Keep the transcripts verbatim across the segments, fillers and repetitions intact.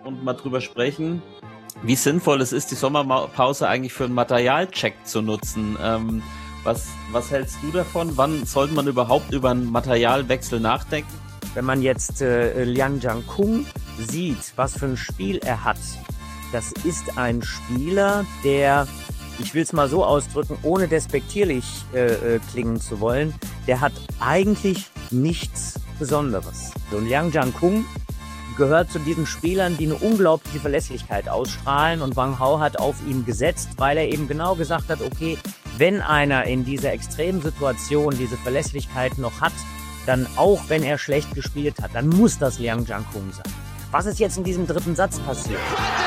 und mal drüber sprechen, wie sinnvoll es ist, die Sommerpause eigentlich für einen Materialcheck zu nutzen. Ähm, was, was hältst du davon? Wann sollte man überhaupt über einen Materialwechsel nachdenken? Wenn man jetzt äh, Liang Jiankun sieht, was für ein Spiel er hat, das ist ein Spieler, der, ich will es mal so ausdrücken, ohne despektierlich äh, klingen zu wollen, der hat eigentlich nichts Besonderes. So, Liang Jiankun gehört zu diesen Spielern, die eine unglaubliche Verlässlichkeit ausstrahlen, und Wang Hao hat auf ihn gesetzt, weil er eben genau gesagt hat, okay, wenn einer in dieser extremen Situation diese Verlässlichkeit noch hat, dann auch wenn er schlecht gespielt hat, dann muss das Liang Jiankun sein. Was ist jetzt in diesem dritten Satz passiert?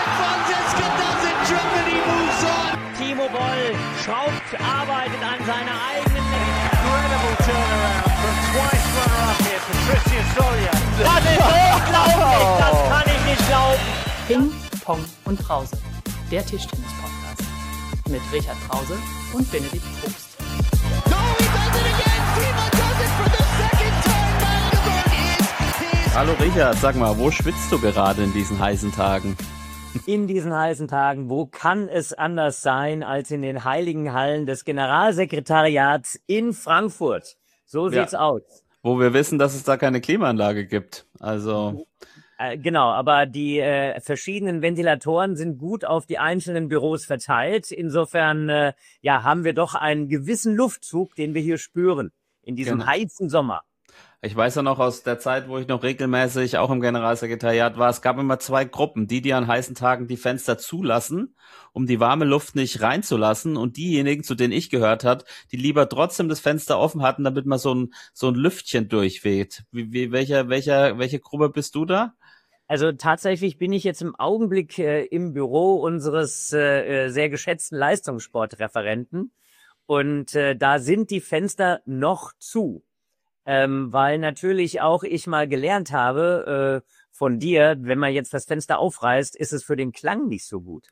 Timo Boll schraubt, arbeitet an seiner eigenen Incredible turnaround from twice runner-up here, Patricia Solia. Das ist unglaublich, das kann ich nicht glauben. Ping, Pong und Brause, der Tischtennis-Podcast mit Richard Brause und Benedikt Probst. No, he does it again. Timo does it for the second time. Magdeburg is his. Hallo Richard, sag mal, wo schwitzt du gerade in diesen heißen Tagen? In diesen heißen Tagen, wo kann es anders sein als in den heiligen Hallen des Generalsekretariats in Frankfurt? So sieht's Ja. aus. Wo wir wissen, dass es da keine Klimaanlage gibt. Also, Äh, genau, aber die äh, verschiedenen Ventilatoren sind gut auf die einzelnen Büros verteilt. Insofern äh, ja, haben wir doch einen gewissen Luftzug, den wir hier spüren in diesem Genau. heißen Sommer. ich weiß ja noch aus der Zeit, wo ich noch regelmäßig auch im Generalsekretariat war, es gab immer zwei Gruppen, die, die an heißen Tagen die Fenster zulassen, um die warme Luft nicht reinzulassen, und diejenigen, zu denen ich gehört hat, die lieber trotzdem das Fenster offen hatten, damit mal so ein so ein Lüftchen durchweht. Wie, wie welcher welcher welche Gruppe bist du da? Also tatsächlich bin ich jetzt im Augenblick äh, im Büro unseres äh, äh, sehr geschätzten Leistungssportreferenten, und äh, da sind die Fenster noch zu. Ähm, weil natürlich auch ich mal gelernt habe äh, von dir, wenn man jetzt das Fenster aufreißt, ist es für den Klang nicht so gut.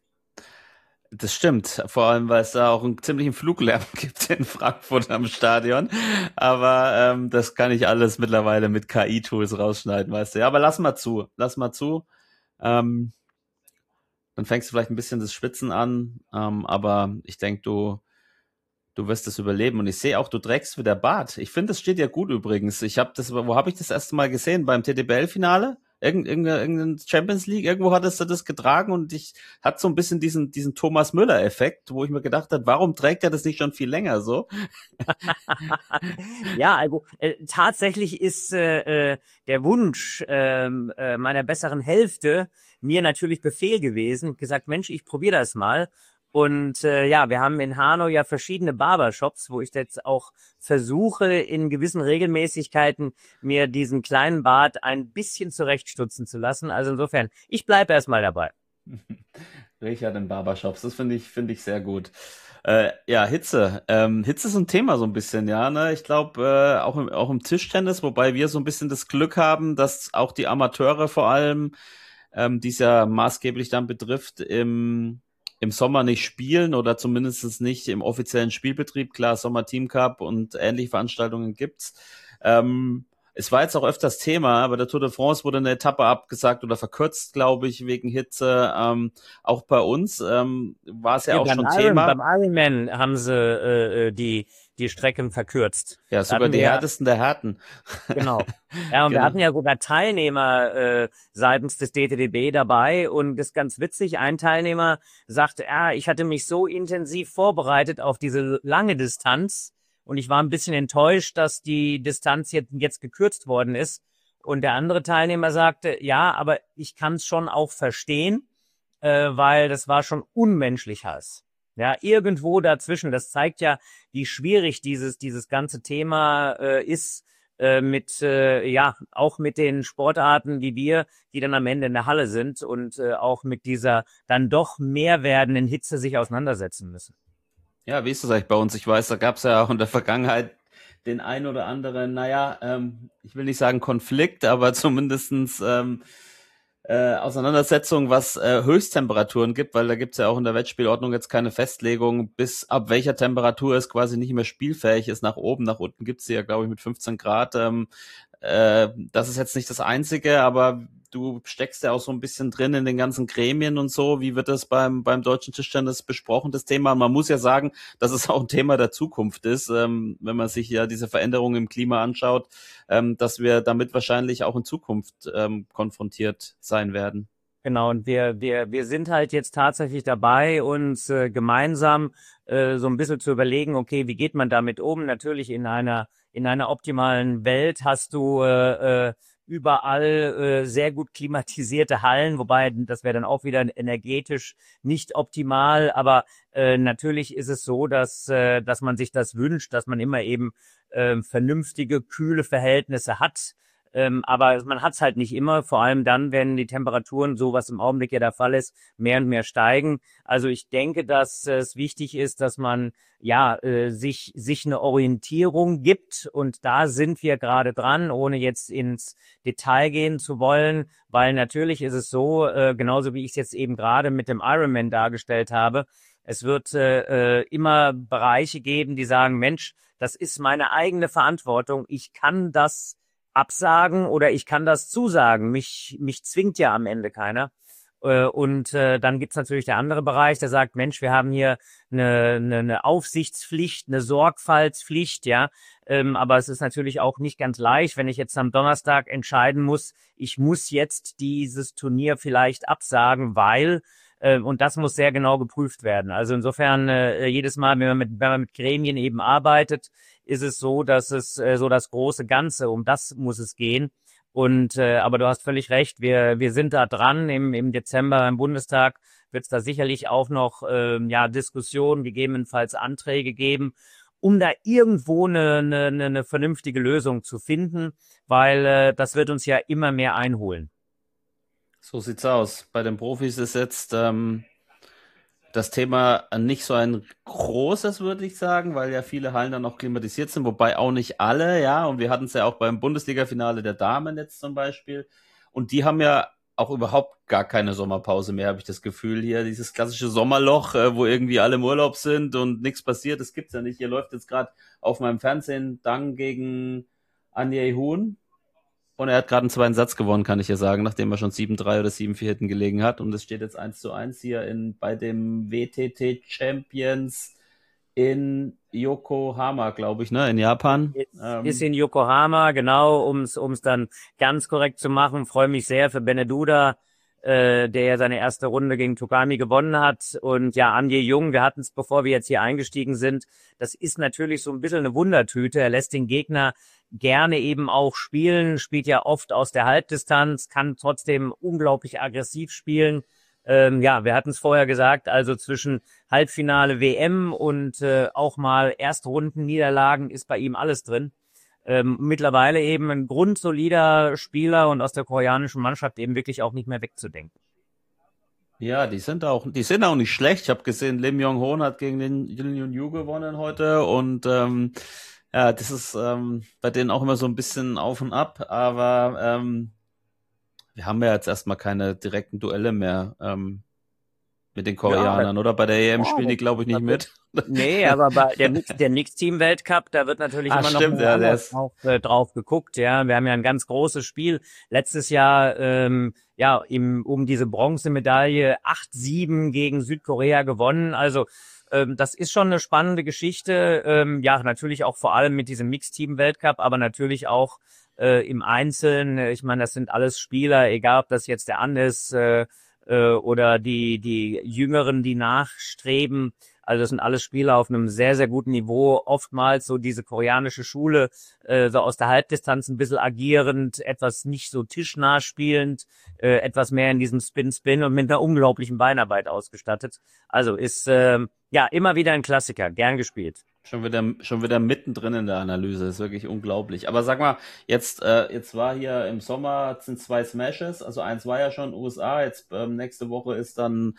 Das stimmt, vor allem, weil es da auch einen ziemlichen Fluglärm gibt in Frankfurt am Stadion. Aber ähm, das kann ich alles mittlerweile mit K I-Tools rausschneiden, weißt du. Ja, aber lass mal zu, lass mal zu. Ähm, dann fängst du vielleicht ein bisschen das Schwitzen an, ähm, aber ich denke, du du wirst es überleben. Und ich sehe auch, du trägst wieder Bart. Ich finde, das steht dir gut übrigens. Ich habe das, wo habe ich das erste Mal gesehen? Beim T D B L-Finale? Irgend, irgendeine, irgendeine Champions League? Irgendwo hattest du das getragen, und ich hatte so ein bisschen diesen diesen Thomas Müller-Effekt, wo ich mir gedacht habe, warum trägt er das nicht schon viel länger so? Ja, also äh, tatsächlich ist äh, äh, der Wunsch ähm, äh, meiner besseren Hälfte mir natürlich Befehl gewesen, gesagt, Mensch, ich probiere das mal. Und äh, ja, wir haben in Hanau ja verschiedene Barbershops, wo ich jetzt auch versuche, in gewissen Regelmäßigkeiten mir diesen kleinen Bart ein bisschen zurechtstutzen zu lassen. Also insofern, ich bleibe erstmal dabei. Richard in Barbershops, das finde ich finde ich sehr gut. Äh, ja, Hitze. Ähm, Hitze ist ein Thema so ein bisschen, ja, ne? Ich glaube, äh, auch im, auch im Tischtennis, wobei wir so ein bisschen das Glück haben, dass auch die Amateure vor allem, ähm, die es ja maßgeblich dann betrifft, im im Sommer nicht spielen, oder zumindest nicht im offiziellen Spielbetrieb. Klar, Sommer Team Cup und ähnliche Veranstaltungen gibt's. Ähm, es war jetzt auch öfters Thema, bei der Tour de France wurde eine Etappe abgesagt oder verkürzt, glaube ich, wegen Hitze. Ähm, auch bei uns ähm, war es ja, Ja, auch beim schon Iron, Thema. beim Ironman haben sie äh, äh, die die Strecken verkürzt. Ja, Da sogar hatten die wir, härtesten der Härten. genau. Ja, und wir Genau. hatten ja sogar Teilnehmer äh, seitens des D T D B dabei, und das ist ganz witzig. Ein Teilnehmer sagte, ja, ich hatte mich so intensiv vorbereitet auf diese lange Distanz, und ich war ein bisschen enttäuscht, dass die Distanz jetzt, jetzt gekürzt worden ist. Und der andere Teilnehmer sagte, ja, aber ich kann es schon auch verstehen, äh, weil das war schon unmenschlich heiß. Ja, irgendwo dazwischen. Das zeigt ja, wie schwierig dieses dieses ganze Thema äh, ist äh, mit äh, ja auch mit den Sportarten wie wir, die dann am Ende in der Halle sind, und äh, auch mit dieser dann doch mehr werdenden Hitze sich auseinandersetzen müssen. Ja, wie ist das eigentlich bei uns? Ich weiß, da gab es ja auch in der Vergangenheit den ein oder anderen, naja, ähm, ich will nicht sagen Konflikt, aber zumindestens ähm, äh, Auseinandersetzung, was äh, Höchsttemperaturen gibt, weil da gibt's ja auch in der Wettspielordnung jetzt keine Festlegung, bis ab welcher Temperatur es quasi nicht mehr spielfähig ist, nach oben. Nach unten gibt's sie ja, glaube ich, mit fünfzehn Grad. Ähm, äh, das ist jetzt nicht das Einzige, aber du steckst ja auch so ein bisschen drin in den ganzen Gremien und so. Wie wird das beim beim Deutschen Tischtennis besprochen, das Thema? Und man muss ja sagen, dass es auch ein Thema der Zukunft ist, ähm, wenn man sich ja diese Veränderungen im Klima anschaut, ähm, dass wir damit wahrscheinlich auch in Zukunft ähm, konfrontiert sein werden. Genau, und wir, wir, wir sind halt jetzt tatsächlich dabei, uns äh, gemeinsam äh, so ein bisschen zu überlegen, okay, wie geht man damit um? Natürlich in einer, in einer optimalen Welt hast du äh, äh, überall äh, sehr gut klimatisierte Hallen, wobei das wäre dann auch wieder energetisch nicht optimal, aber äh, natürlich ist es so, dass, äh, dass man sich das wünscht, dass man immer eben äh, vernünftige, kühle Verhältnisse hat. Ähm, aber man hat's halt nicht immer, vor allem dann, wenn die Temperaturen, so was im Augenblick ja der Fall ist, mehr und mehr steigen. Also ich denke, dass äh, es wichtig ist, dass man ja äh, sich sich eine Orientierung gibt, und da sind wir gerade dran, ohne jetzt ins Detail gehen zu wollen, weil natürlich ist es so, äh, genauso wie ich es jetzt eben gerade mit dem Ironman dargestellt habe, es wird äh, äh, immer Bereiche geben, die sagen, Mensch, das ist meine eigene Verantwortung, ich kann das absagen oder ich kann das zusagen. Mich, mich zwingt ja am Ende keiner. Äh, Und äh, dann gibt's natürlich der andere Bereich, der sagt, Mensch, wir haben hier eine, eine, eine Aufsichtspflicht, eine Sorgfaltspflicht, ja. Ähm, aber es ist natürlich auch nicht ganz leicht, wenn ich jetzt am Donnerstag entscheiden muss, ich muss jetzt dieses Turnier vielleicht absagen, weil äh, und das muss sehr genau geprüft werden. Also insofern äh, jedes Mal, wenn man mit, wenn man mit Gremien eben arbeitet, ist es so, dass es äh, so das große Ganze, um das muss es gehen. Und äh, aber du hast völlig recht, wir wir sind da dran. Im im Dezember im Bundestag wird es da sicherlich auch noch äh, ja Diskussionen, gegebenenfalls Anträge geben, um da irgendwo eine eine, eine vernünftige Lösung zu finden, weil äh, das wird uns ja immer mehr einholen. So sieht's aus. Bei den Profis ist jetzt ähm, das Thema nicht so ein großes, würde ich sagen, weil ja viele Hallen dann auch klimatisiert sind, wobei auch nicht alle, ja. Und wir hatten es ja auch beim Bundesliga-Finale der Damen jetzt zum Beispiel. Und die haben ja auch überhaupt gar keine Sommerpause mehr, habe ich das Gefühl hier. Dieses klassische Sommerloch, äh, wo irgendwie alle im Urlaub sind und nichts passiert, das gibt's ja nicht. Hier läuft jetzt gerade auf meinem Fernsehen Dang gegen Anje Huhn. Und er hat gerade einen zweiten Satz gewonnen, kann ich ja sagen, nachdem er schon sieben drei oder sieben vier hinten gelegen hat. Und es steht jetzt eins zu eins hier in, bei dem W T T Champions in Yokohama, glaube ich, ne, in Japan. Ist, Ähm, ist in Yokohama, genau, ums ums dann ganz korrekt zu machen. Freue mich sehr für Beneduda, äh, der ja seine erste Runde gegen Togami gewonnen hat. Und ja, Anje Jung, wir hatten es, bevor wir jetzt hier eingestiegen sind, das ist natürlich so ein bisschen eine Wundertüte. Er lässt den Gegner gerne eben auch spielen, spielt ja oft aus der Halbdistanz, kann trotzdem unglaublich aggressiv spielen. Ähm, ja, wir hatten es vorher gesagt, also zwischen Halbfinale W M und äh, auch mal Erstrundenniederlagen ist bei ihm alles drin. Ähm, mittlerweile eben ein grundsolider Spieler und aus der koreanischen Mannschaft eben wirklich auch nicht mehr wegzudenken. ja, die sind auch, die sind auch nicht schlecht. Ich habe gesehen, Lim Yong-hoon hat gegen den Jin Yun-yu gewonnen heute und ähm, ja, das ist ähm, bei denen auch immer so ein bisschen auf und ab, aber ähm, wir haben ja jetzt erstmal keine direkten Duelle mehr ähm, mit den Koreanern, Ja, oder? Bei der E M ja, spielen die, glaube ich, nicht mit. nee, aber bei der, der Mixed-Team-Weltcup, da wird natürlich Ah, immer noch stimmt, mal ja, der anders ist, drauf, äh, drauf geguckt. Ja, wir haben ja ein ganz großes Spiel letztes Jahr, ähm, ja, im, um diese Bronzemedaille acht sieben gegen Südkorea gewonnen. Also ähm, das ist schon eine spannende Geschichte. Ähm, ja, natürlich auch vor allem mit diesem Mixed-Team-Weltcup, aber natürlich auch äh, im Einzelnen. Ich meine, das sind alles Spieler, egal ob das jetzt der An ist äh, äh, oder die die Jüngeren, die nachstreben. Also das sind alles Spieler auf einem sehr, sehr guten Niveau. Oftmals so diese koreanische Schule, äh, so aus der Halbdistanz ein bisschen agierend, etwas nicht so tischnah spielend, äh, etwas mehr in diesem Spin-Spin und mit einer unglaublichen Beinarbeit ausgestattet. Also ist äh, ja immer wieder ein Klassiker, gern gespielt. schon wieder, schon wieder mittendrin in der Analyse. Ist wirklich unglaublich. Aber sag mal, jetzt, äh, jetzt war hier im Sommer sind zwei Smashes. Also eins war ja schon U S A. Jetzt ähm, nächste Woche ist dann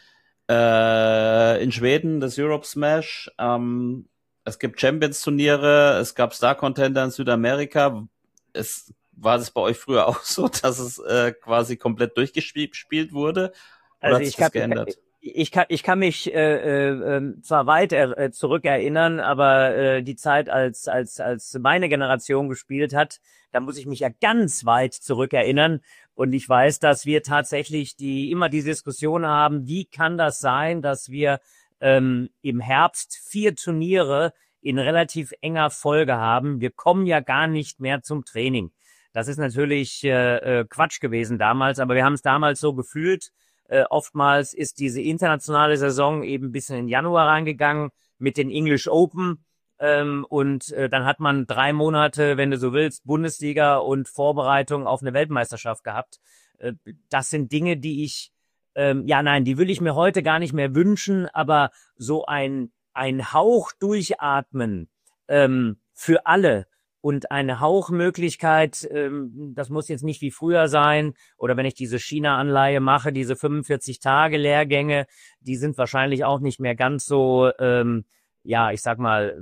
äh, in Schweden das Europe Smash. Ähm, es gibt Champions-Turniere. Es gab Star-Contender in Südamerika. Es war das bei euch früher auch so, dass es äh, quasi komplett durchgespielt wurde? Oder Also hat sich ich das habe geändert? Ich kann, ich kann mich äh, äh, zwar weit äh, zurückerinnern, aber äh, die Zeit, als als als meine Generation gespielt hat, da muss ich mich ja ganz weit zurückerinnern. Und ich weiß, dass wir tatsächlich die immer die Diskussion haben, wie kann das sein, dass wir ähm, im Herbst vier Turniere in relativ enger Folge haben. Wir kommen ja gar nicht mehr zum Training. Das ist natürlich äh, Quatsch gewesen damals, aber wir haben es damals so gefühlt. Äh, oftmals ist diese internationale Saison eben bis in den Januar reingegangen mit den English Open ähm, und äh, dann hat man drei Monate, wenn du so willst, Bundesliga und Vorbereitung auf eine Weltmeisterschaft gehabt. Äh, das sind Dinge, die ich, ähm, ja nein, die will ich mir heute gar nicht mehr wünschen, aber so ein, ein Hauch durchatmen ähm, für alle, und eine Hauchmöglichkeit, ähm, das muss jetzt nicht wie früher sein, oder wenn ich diese China-Anleihe mache, diese fünfundvierzig Tage Lehrgänge, die sind wahrscheinlich auch nicht mehr ganz so, ähm, ja, ich sag mal,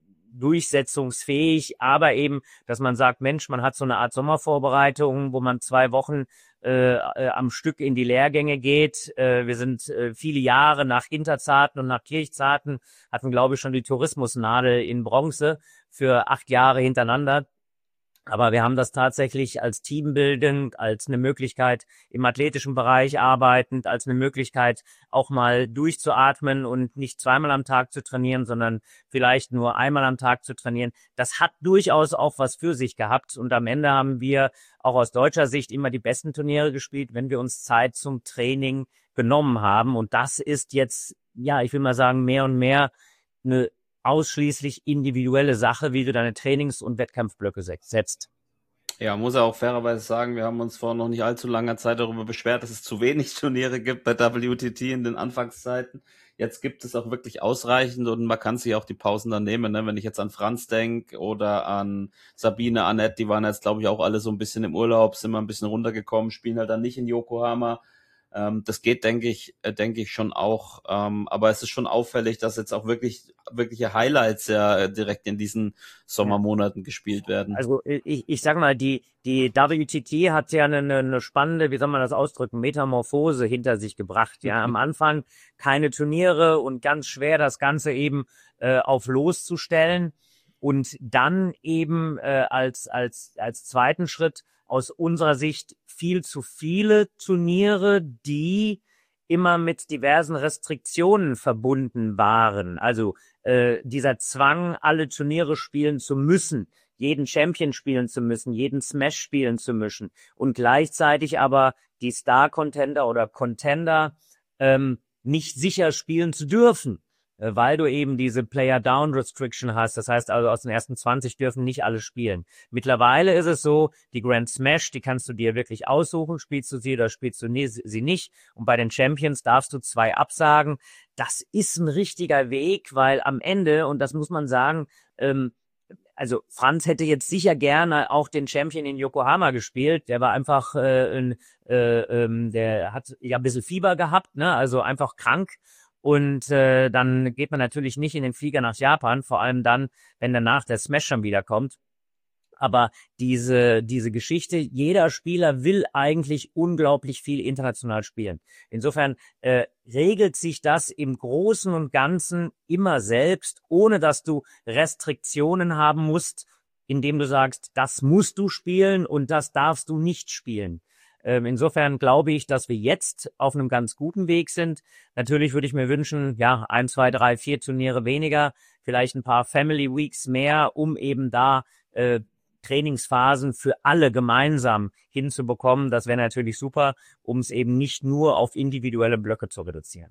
durchsetzungsfähig, aber eben, dass man sagt, Mensch, man hat so eine Art Sommervorbereitung, wo man zwei Wochen äh, äh, am Stück in die Lehrgänge geht. Äh, wir sind äh, viele Jahre nach Hinterzarten und nach Kirchzarten, hatten, glaube ich, schon die Tourismusnadel in Bronze für acht Jahre hintereinander. Aber wir haben das tatsächlich als teambildend, als eine Möglichkeit im athletischen Bereich arbeitend, als eine Möglichkeit auch mal durchzuatmen und nicht zweimal am Tag zu trainieren, sondern vielleicht nur einmal am Tag zu trainieren. Das hat durchaus auch was für sich gehabt. Und am Ende haben wir auch aus deutscher Sicht immer die besten Turniere gespielt, wenn wir uns Zeit zum Training genommen haben. Und das ist jetzt, ja, ich will mal sagen, mehr und mehr eine ausschließlich individuelle Sache, wie du deine Trainings- und Wettkampfblöcke setzt. Ja, muss er auch fairerweise sagen, wir haben uns vor noch nicht allzu langer Zeit darüber beschwert, dass es zu wenig Turniere gibt bei W T T in den Anfangszeiten. Jetzt gibt es auch wirklich ausreichend und man kann sich auch die Pausen dann nehmen, ne? Wenn ich jetzt an Franz denke oder an Sabine, Annette, die waren jetzt, glaube ich, auch alle so ein bisschen im Urlaub, sind mal ein bisschen runtergekommen, spielen halt dann nicht in Yokohama. Ähm, das geht, denke ich, äh, denke ich schon auch. Ähm, aber es ist schon auffällig, dass jetzt auch wirklich wirkliche Highlights ja äh, direkt in diesen Sommermonaten gespielt werden. Also ich, ich sag mal, die die W T T hat ja eine, eine spannende, wie soll man das ausdrücken, Metamorphose hinter sich gebracht. Ja, am Anfang keine Turniere und ganz schwer das Ganze eben äh, auf loszustellen und dann eben äh, als als als zweiten Schritt aus unserer Sicht viel zu viele Turniere, die immer mit diversen Restriktionen verbunden waren. Also äh, dieser Zwang, alle Turniere spielen zu müssen, jeden Champion spielen zu müssen, jeden Smash spielen zu müssen und gleichzeitig aber die Star-Contender oder Contender ähm, nicht sicher spielen zu dürfen, weil du eben diese Player-Down-Restriction hast. Das heißt also, aus den ersten zwanzig dürfen nicht alle spielen. Mittlerweile ist es so, die Grand Smash, die kannst du dir wirklich aussuchen, spielst du sie oder spielst du sie nicht. Und bei den Champions darfst du zwei absagen. Das ist ein richtiger Weg, weil am Ende, und das muss man sagen, ähm, also Franz hätte jetzt sicher gerne auch den Champion in Yokohama gespielt. Der war einfach, äh, äh, äh, der hat ja ein bisschen Fieber gehabt, ne? Also einfach krank. Und äh, dann geht man natürlich nicht in den Flieger nach Japan, vor allem dann, wenn danach der Smash schon wieder kommt. Aber diese diese Geschichte, jeder Spieler will eigentlich unglaublich viel international spielen. Insofern äh, regelt sich das im Großen und Ganzen immer selbst, ohne dass du Restriktionen haben musst, indem du sagst, das musst du spielen und das darfst du nicht spielen. Insofern glaube ich, dass wir jetzt auf einem ganz guten Weg sind. Natürlich würde ich mir wünschen, ja, ein, zwei, drei, vier Turniere weniger, vielleicht ein paar Family Weeks mehr, um eben da äh, Trainingsphasen für alle gemeinsam hinzubekommen. Das wäre natürlich super, um es eben nicht nur auf individuelle Blöcke zu reduzieren.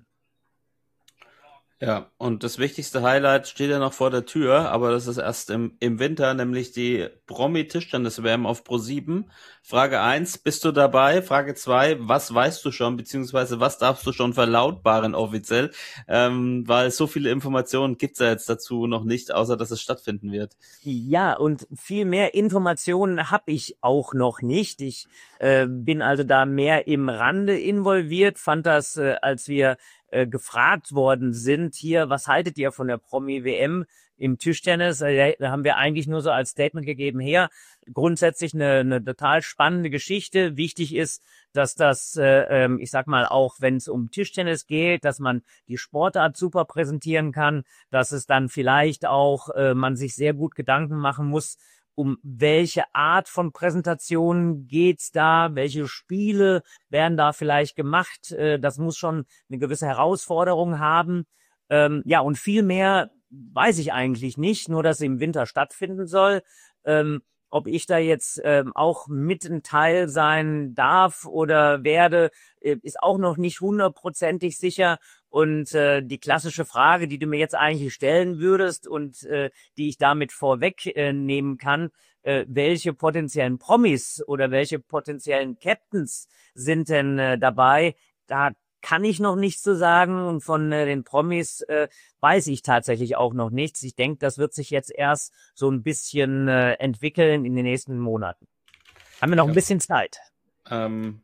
Ja, und das wichtigste Highlight steht ja noch vor der Tür, aber das ist erst im, im Winter, nämlich die Promi-Tischtennis-W M auf Pro sieben. Frage eins, bist du dabei? Frage zwei, was weißt du schon, beziehungsweise was darfst du schon verlautbaren offiziell? Ähm, weil so viele Informationen gibt's ja jetzt dazu noch nicht, außer dass es stattfinden wird. Ja, und viel mehr Informationen habe ich auch noch nicht. Ich äh, bin also da mehr im Rande involviert, fand das, äh, als wir äh, gefragt worden sind, hier, was haltet ihr von der Promi-W M im Tischtennis? Äh, da haben wir eigentlich nur so als Statement gegeben, her, grundsätzlich eine, eine total spannende Geschichte. Wichtig ist, dass das, äh, ähm, ich sag mal, auch wenn es um Tischtennis geht, dass man die Sportart super präsentieren kann, dass es dann vielleicht auch äh, man sich sehr gut Gedanken machen muss, um welche Art von Präsentation geht's da, welche Spiele werden da vielleicht gemacht. Äh, das muss schon eine gewisse Herausforderung haben. Ähm, ja, und viel mehr weiß ich eigentlich nicht, nur dass es im Winter stattfinden soll. Ähm, ob ich da jetzt ähm, auch mit ein Teil sein darf oder werde, äh, ist auch noch nicht hundertprozentig sicher. Und äh, die klassische Frage, die du mir jetzt eigentlich stellen würdest und äh, die ich damit vorweg äh, nehmen kann, äh, welche potenziellen Promis oder welche potenziellen Captains sind denn äh, dabei? Da kann ich noch nichts zu sagen, und von äh, den Promis äh, weiß ich tatsächlich auch noch nichts. Ich denke, das wird sich jetzt erst so ein bisschen äh, entwickeln in den nächsten Monaten. Haben wir noch ja. ein bisschen Zeit. Ähm,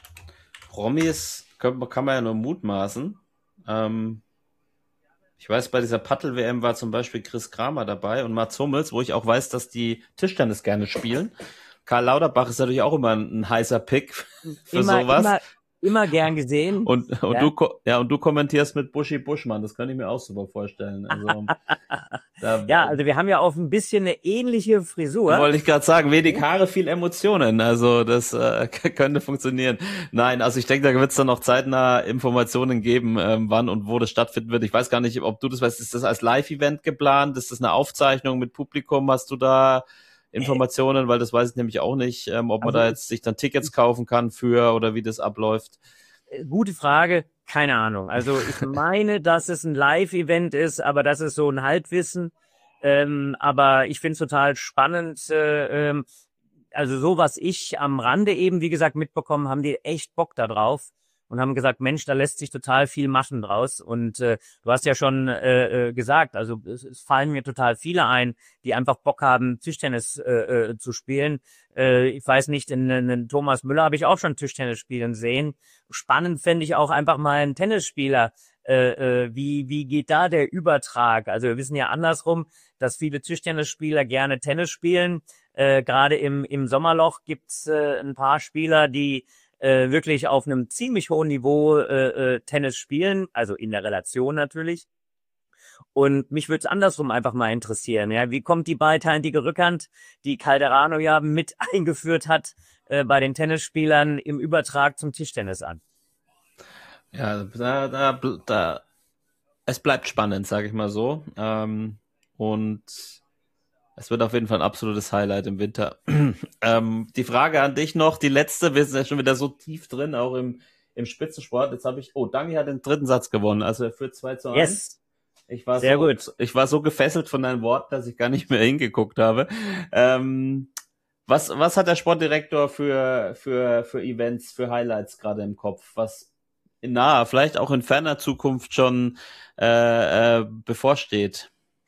Promis kann, kann man ja nur mutmaßen. Ähm, ich weiß, bei dieser Paddel-W M war zum Beispiel Chris Kramer dabei und Mats Hummels, wo ich auch weiß, dass die Tischtennis gerne spielen. Karl Lauterbach ist natürlich auch immer ein, ein heißer Pick für immer, sowas. Immer Immer gern gesehen. Und, und ja. du, ja, und du kommentierst mit Buschi Buschmann. Das kann ich mir auch super vorstellen. Also, da, ja, also wir haben ja auch ein bisschen eine ähnliche Frisur. Wollte ich gerade sagen, wenig Haare, viel Emotionen. Also das äh, könnte funktionieren. Nein, also ich denke, da wird es dann noch zeitnah Informationen geben, ähm, wann und wo das stattfinden wird. Ich weiß gar nicht, ob du das weißt. Ist das als Live-Event geplant? Ist das eine Aufzeichnung mit Publikum? Hast du da Informationen, weil das weiß ich nämlich auch nicht, ähm, ob man also, da jetzt sich dann Tickets kaufen kann für oder wie das abläuft. Gute Frage, keine Ahnung. Also ich meine, dass es ein Live-Event ist, aber das ist so ein Halbwissen. Ähm, aber ich finde es total spannend. Äh, ähm, also so, was ich am Rande eben, wie gesagt, mitbekommen, haben die echt Bock da drauf. Und haben gesagt, Mensch, da lässt sich total viel machen draus. Und äh, du hast ja schon äh, äh, gesagt, also es, es fallen mir total viele ein, die einfach Bock haben, Tischtennis äh, äh, zu spielen. Äh, ich weiß nicht, in, in Thomas Müller habe ich auch schon Tischtennis spielen sehen. Spannend fände ich auch einfach mal einen Tennisspieler. Äh, äh, wie wie geht da der Übertrag? Also wir wissen ja andersrum, dass viele Tischtennisspieler gerne Tennis spielen. Äh, Gerade im im Sommerloch gibt's äh, ein paar Spieler, die Äh, wirklich auf einem ziemlich hohen Niveau äh, äh, Tennis spielen, also in der Relation natürlich. Und mich würde es andersrum einfach mal interessieren. Ja, wie kommt die beidhändige Rückhand, die Calderano ja mit eingeführt hat, äh, bei den Tennisspielern im Übertrag zum Tischtennis an? Ja, da, da, da es bleibt spannend, sage ich mal so. Ähm, und es wird auf jeden Fall ein absolutes Highlight im Winter. ähm, die Frage an dich noch, die letzte, wir sind ja schon wieder so tief drin, auch im, im Spitzensport. Jetzt habe ich, oh, Dangi hat den dritten Satz gewonnen, also er führt zwei zu eins. Yes. Ich war Sehr so, gut. Ich war so gefesselt von deinen Worten, dass ich gar nicht mehr hingeguckt habe. Ähm, was, was hat der Sportdirektor für, für, für Events, für Highlights gerade im Kopf? Was in naher, vielleicht auch in ferner Zukunft schon äh, äh, bevorsteht?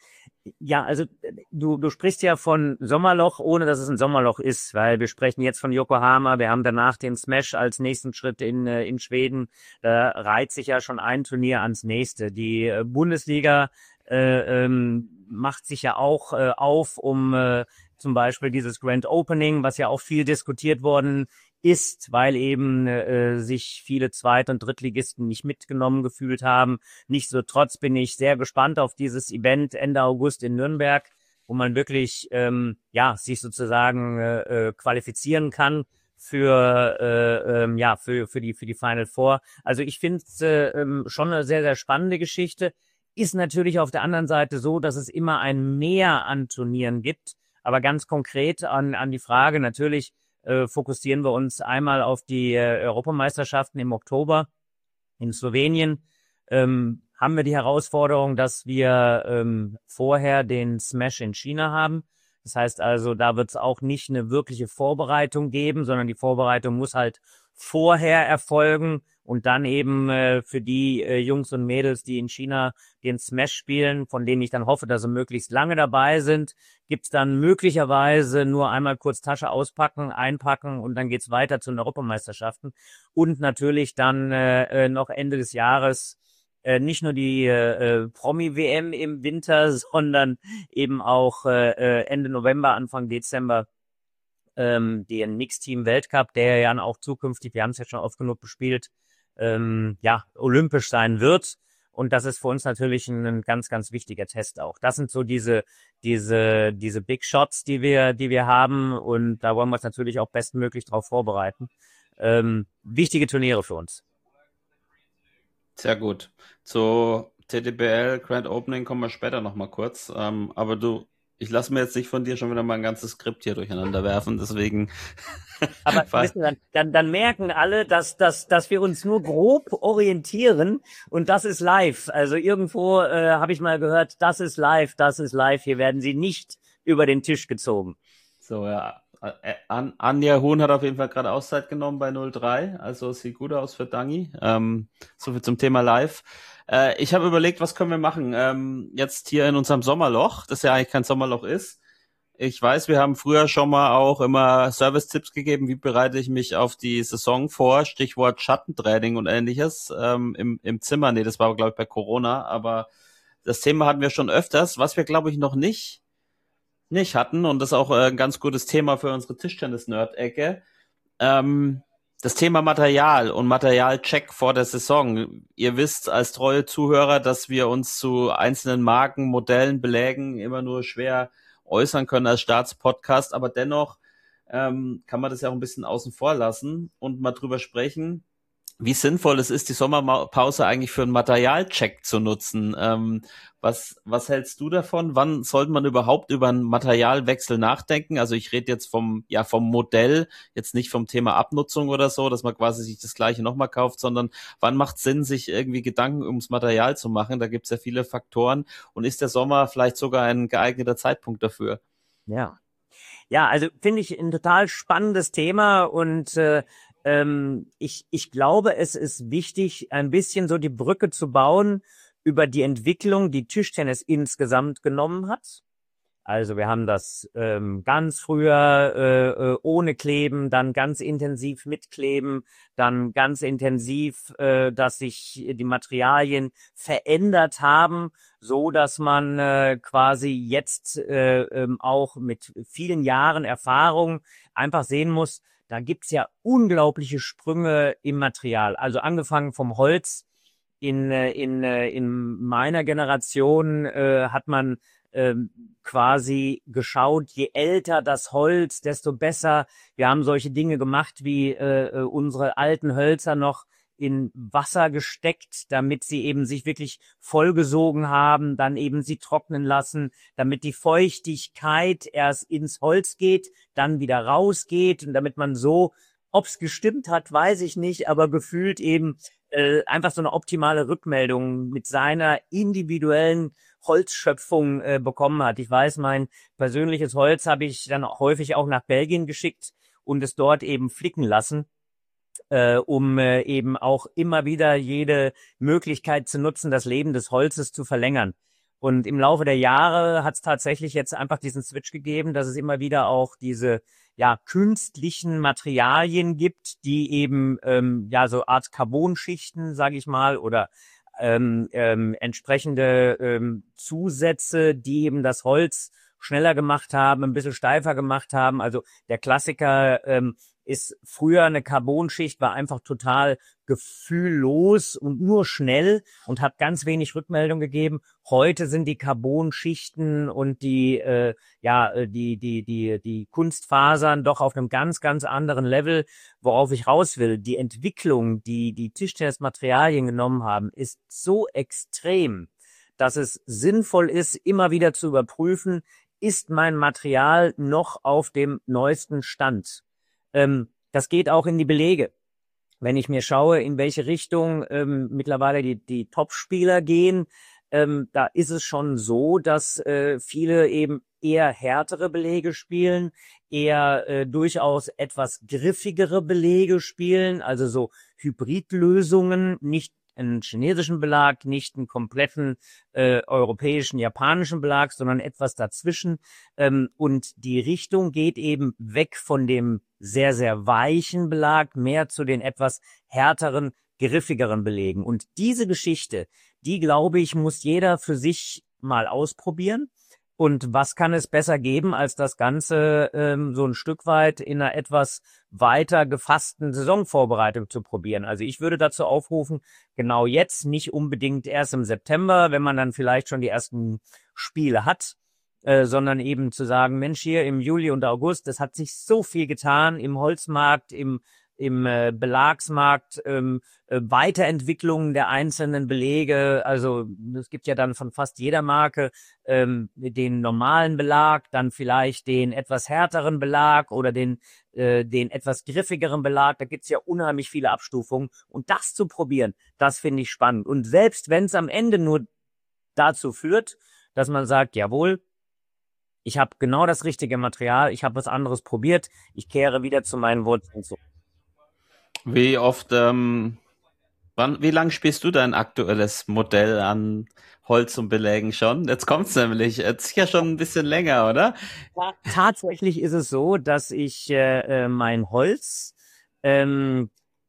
Ja, also du du sprichst ja von Sommerloch, ohne dass es ein Sommerloch ist, weil wir sprechen jetzt von Yokohama, wir haben danach den Smash als nächsten Schritt in äh, in Schweden. Da reiht sich ja schon ein Turnier ans nächste. Die äh, Bundesliga äh, ähm, macht sich ja auch äh, auf, um äh, zum Beispiel dieses Grand Opening, was ja auch viel diskutiert worden ist, weil eben äh, sich viele Zweit- und Drittligisten nicht mitgenommen gefühlt haben. Nichtsdestotrotz bin ich sehr gespannt auf dieses Event Ende August in Nürnberg, wo man wirklich ähm, ja sich sozusagen äh, qualifizieren kann für äh, ähm, ja für für die für die Final Four. Also ich finde es äh, schon eine sehr sehr spannende Geschichte. Ist natürlich auf der anderen Seite so, dass es immer ein Mehr an Turnieren gibt, aber ganz konkret an an die Frage natürlich. Äh, fokussieren wir uns einmal auf die äh, Europameisterschaften im Oktober in Slowenien. Ähm, haben wir die Herausforderung, dass wir ähm, vorher den Smash in China haben. Das heißt also, da wird es auch nicht eine wirkliche Vorbereitung geben, sondern die Vorbereitung muss halt vorher erfolgen und dann eben äh, für die äh, Jungs und Mädels, die in China den Smash spielen, von denen ich dann hoffe, dass sie möglichst lange dabei sind, gibt's dann möglicherweise nur einmal kurz Tasche auspacken, einpacken und dann geht's weiter zu den Europameisterschaften. Und natürlich dann äh, noch Ende des Jahres äh, nicht nur die äh, Promi-W M im Winter, sondern eben auch äh, Ende November, Anfang Dezember ähm, den Mixteam-Weltcup, der ja auch zukünftig, wir haben es ja schon oft genug bespielt, ähm, ja, olympisch sein wird. Und das ist für uns natürlich ein, ein ganz, ganz wichtiger Test auch. Das sind so diese, diese, diese Big Shots, die wir, die wir haben. Und da wollen wir uns natürlich auch bestmöglich drauf vorbereiten. Ähm, wichtige Turniere für uns. Sehr gut. Zu T D B L Grand Opening kommen wir später nochmal kurz. Ähm, aber du, ich lasse mir jetzt nicht von dir schon wieder mal ein ganzes Skript hier durcheinander werfen, deswegen. Aber wissen, dann, dann, dann merken alle, dass, dass, dass wir uns nur grob orientieren und das ist live. Also irgendwo äh, habe ich mal gehört, das ist live, das ist live. Hier werden sie nicht über den Tisch gezogen. So, ja. An, Anja Huhn hat auf jeden Fall gerade Auszeit genommen bei null drei, also sieht gut aus für Dangi. Ähm, so viel zum Thema live. Äh, ich habe überlegt, was können wir machen ähm, jetzt hier in unserem Sommerloch, das ja eigentlich kein Sommerloch ist. Ich weiß, wir haben früher schon mal auch immer Service-Tipps gegeben, wie bereite ich mich auf die Saison vor, Stichwort Schattentraining und ähnliches ähm, im, im Zimmer. Nee, das war, glaube ich, bei Corona, aber das Thema hatten wir schon öfters. Was wir, glaube ich, noch nicht nicht hatten, und das ist auch ein ganz gutes Thema für unsere Tischtennis-Nerd-Ecke, ähm, das Thema Material und Materialcheck vor der Saison. Ihr wisst als treue Zuhörer, dass wir uns zu einzelnen Marken, Modellen, Belägen immer nur schwer äußern können als Staatspodcast, aber dennoch ähm, kann man das ja auch ein bisschen außen vor lassen und mal drüber sprechen, wie sinnvoll es ist, die Sommerpause eigentlich für einen Materialcheck zu nutzen. Ähm, was, was hältst du davon? Wann sollte man überhaupt über einen Materialwechsel nachdenken? Also ich rede jetzt vom, ja, vom Modell, jetzt nicht vom Thema Abnutzung oder so, dass man quasi sich das Gleiche nochmal kauft, sondern wann macht es Sinn, sich irgendwie Gedanken ums Material zu machen? Da gibt es ja viele Faktoren. Und ist der Sommer vielleicht sogar ein geeigneter Zeitpunkt dafür? Ja. Ja, also finde ich ein total spannendes Thema und äh, ähm, ich, ich glaube, es ist wichtig, ein bisschen so die Brücke zu bauen über die Entwicklung, die Tischtennis insgesamt genommen hat. Also wir haben das ähm, ganz früher äh, ohne Kleben, dann ganz intensiv mit Kleben, dann ganz intensiv, äh, dass sich die Materialien verändert haben, so dass man äh, quasi jetzt äh, ähm, auch mit vielen Jahren Erfahrung einfach sehen muss, da gibt's ja unglaubliche Sprünge im Material. Also angefangen vom Holz. In, in, in meiner Generation äh, hat man ähm, quasi geschaut, je älter das Holz, desto besser. Wir haben solche Dinge gemacht, wie äh, unsere alten Hölzer noch in Wasser gesteckt, damit sie eben sich wirklich vollgesogen haben, dann eben sie trocknen lassen, damit die Feuchtigkeit erst ins Holz geht, dann wieder rausgeht und damit man so, ob's gestimmt hat, weiß ich nicht, aber gefühlt eben äh, einfach so eine optimale Rückmeldung mit seiner individuellen Holzschöpfung äh, bekommen hat. Ich weiß, mein persönliches Holz habe ich dann häufig auch nach Belgien geschickt und es dort eben flicken lassen, äh, um äh, eben auch immer wieder jede Möglichkeit zu nutzen, das Leben des Holzes zu verlängern. Und im Laufe der Jahre hat es tatsächlich jetzt einfach diesen Switch gegeben, dass es immer wieder auch diese ja künstlichen Materialien gibt, die eben ähm, ja so Art Carbonschichten, sage ich mal, oder ähm, ähm, entsprechende ähm, Zusätze, die eben das Holz schneller gemacht haben, ein bisschen steifer gemacht haben. Also der Klassiker ähm, ist früher eine Carbonschicht, war einfach total gefühllos und nur schnell und hat ganz wenig Rückmeldung gegeben. Heute sind die Carbonschichten und die äh, ja die die die die Kunstfasern doch auf einem ganz ganz anderen Level. Worauf ich raus will, die Entwicklung, die die Tischtennismaterialien genommen haben, ist so extrem, dass es sinnvoll ist, immer wieder zu überprüfen, ist mein Material noch auf dem neuesten Stand. Ähm, das geht auch in die Belege. Wenn ich mir schaue, in welche Richtung ähm, mittlerweile die, die Top-Spieler gehen, ähm, da ist es schon so, dass äh, viele eben eher härtere Belege spielen, eher äh, durchaus etwas griffigere Belege spielen, also so Hybridlösungen, nicht einen chinesischen Belag, nicht einen kompletten äh, europäischen, japanischen Belag, sondern etwas dazwischen. Ähm, und die Richtung geht eben weg von dem sehr, sehr weichen Belag, mehr zu den etwas härteren, griffigeren Belegen. Und diese Geschichte, die, glaube ich, muss jeder für sich mal ausprobieren. Und was kann es besser geben, als das Ganze ähm, so ein Stück weit in einer etwas weiter gefassten Saisonvorbereitung zu probieren? Also ich würde dazu aufrufen, genau jetzt, nicht unbedingt erst im September, wenn man dann vielleicht schon die ersten Spiele hat, äh, sondern eben zu sagen, Mensch, hier im Juli und August, es hat sich so viel getan im Holzmarkt, im im äh, Belagsmarkt, ähm, äh, Weiterentwicklungen der einzelnen Belege. Also es gibt ja dann von fast jeder Marke ähm, den normalen Belag, dann vielleicht den etwas härteren Belag oder den äh, den etwas griffigeren Belag. Da gibt's ja unheimlich viele Abstufungen. Und das zu probieren, das finde ich spannend. Und selbst wenn es am Ende nur dazu führt, dass man sagt, jawohl, ich habe genau das richtige Material, ich habe was anderes probiert, ich kehre wieder zu meinen Wurzeln zurück. Wie oft, ähm, wann, wie lang spielst du dein aktuelles Modell an Holz und Belägen schon? Jetzt kommt's nämlich. Jetzt ist ja schon ein bisschen länger, oder? Ja, tatsächlich ist es so, dass ich äh, mein Holz ähm,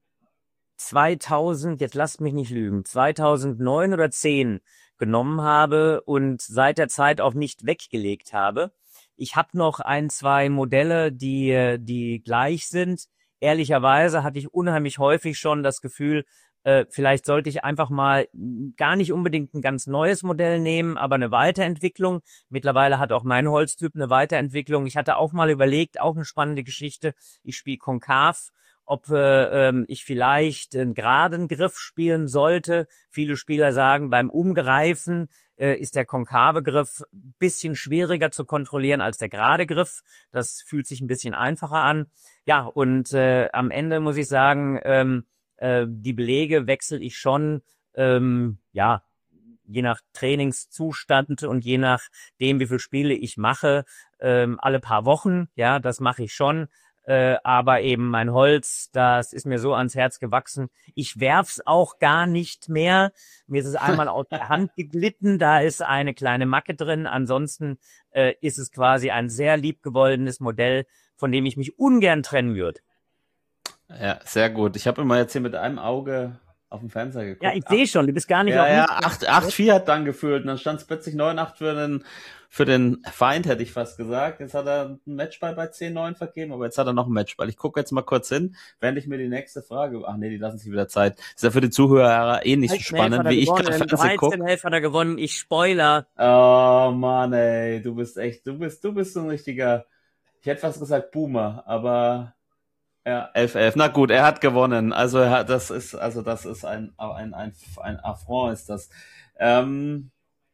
zweitausend, jetzt lasst mich nicht lügen, zweitausendneun oder zehn genommen habe und seit der Zeit auch nicht weggelegt habe. Ich habe noch ein, zwei Modelle, die die gleich sind. Ehrlicherweise hatte ich unheimlich häufig schon das Gefühl, äh, vielleicht sollte ich einfach mal gar nicht unbedingt ein ganz neues Modell nehmen, aber eine Weiterentwicklung. Mittlerweile hat auch mein Holztyp eine Weiterentwicklung. Ich hatte auch mal überlegt, auch eine spannende Geschichte, ich spiele konkav, ob äh, ähm, ich vielleicht einen geraden Griff spielen sollte. Viele Spieler sagen, beim Umgreifen äh, ist der konkave Griff ein bisschen schwieriger zu kontrollieren als der gerade Griff. Das fühlt sich ein bisschen einfacher an. Ja, und äh, am Ende muss ich sagen, ähm, äh, die Belege wechsle ich schon, ähm, ja, je nach Trainingszustand und je nachdem, wie viele Spiele ich mache, ähm, alle paar Wochen. Ja, das mache ich schon. Äh, aber eben mein Holz, das ist mir so ans Herz gewachsen. Ich werf's auch gar nicht mehr. Mir ist es einmal aus der Hand geglitten, da ist eine kleine Macke drin. Ansonsten äh, ist es quasi ein sehr liebgewollenes Modell, von dem ich mich ungern trennen würde. Ja, sehr gut. Ich habe immer jetzt hier mit einem Auge auf dem Fernseher geguckt. Ja, ich sehe schon, du bist gar nicht ja, auf ja, mich. acht vier hat dann gefühlt und dann stand es plötzlich neun acht für den, für den Feind, hätte ich fast gesagt. Jetzt hat er einen Matchball bei zehn neun vergeben, aber jetzt hat er noch einen Matchball. Ich gucke jetzt mal kurz hin, während ich mir die nächste Frage, ach nee, die lassen sich wieder Zeit. Ist ja für die Zuhörer eh nicht so spannend, wie ich gerade Fernsehen gucke. dreizehn elf hat er gewonnen, ich Spoiler. Oh Mann, ey, du bist echt, du bist, du bist so ein richtiger, ich hätte fast gesagt Boomer, aber ja, elf elf. Na gut, er hat gewonnen. Also er hat, das ist, also das ist ein, ein, ein, ein Affront ist das. Ähm,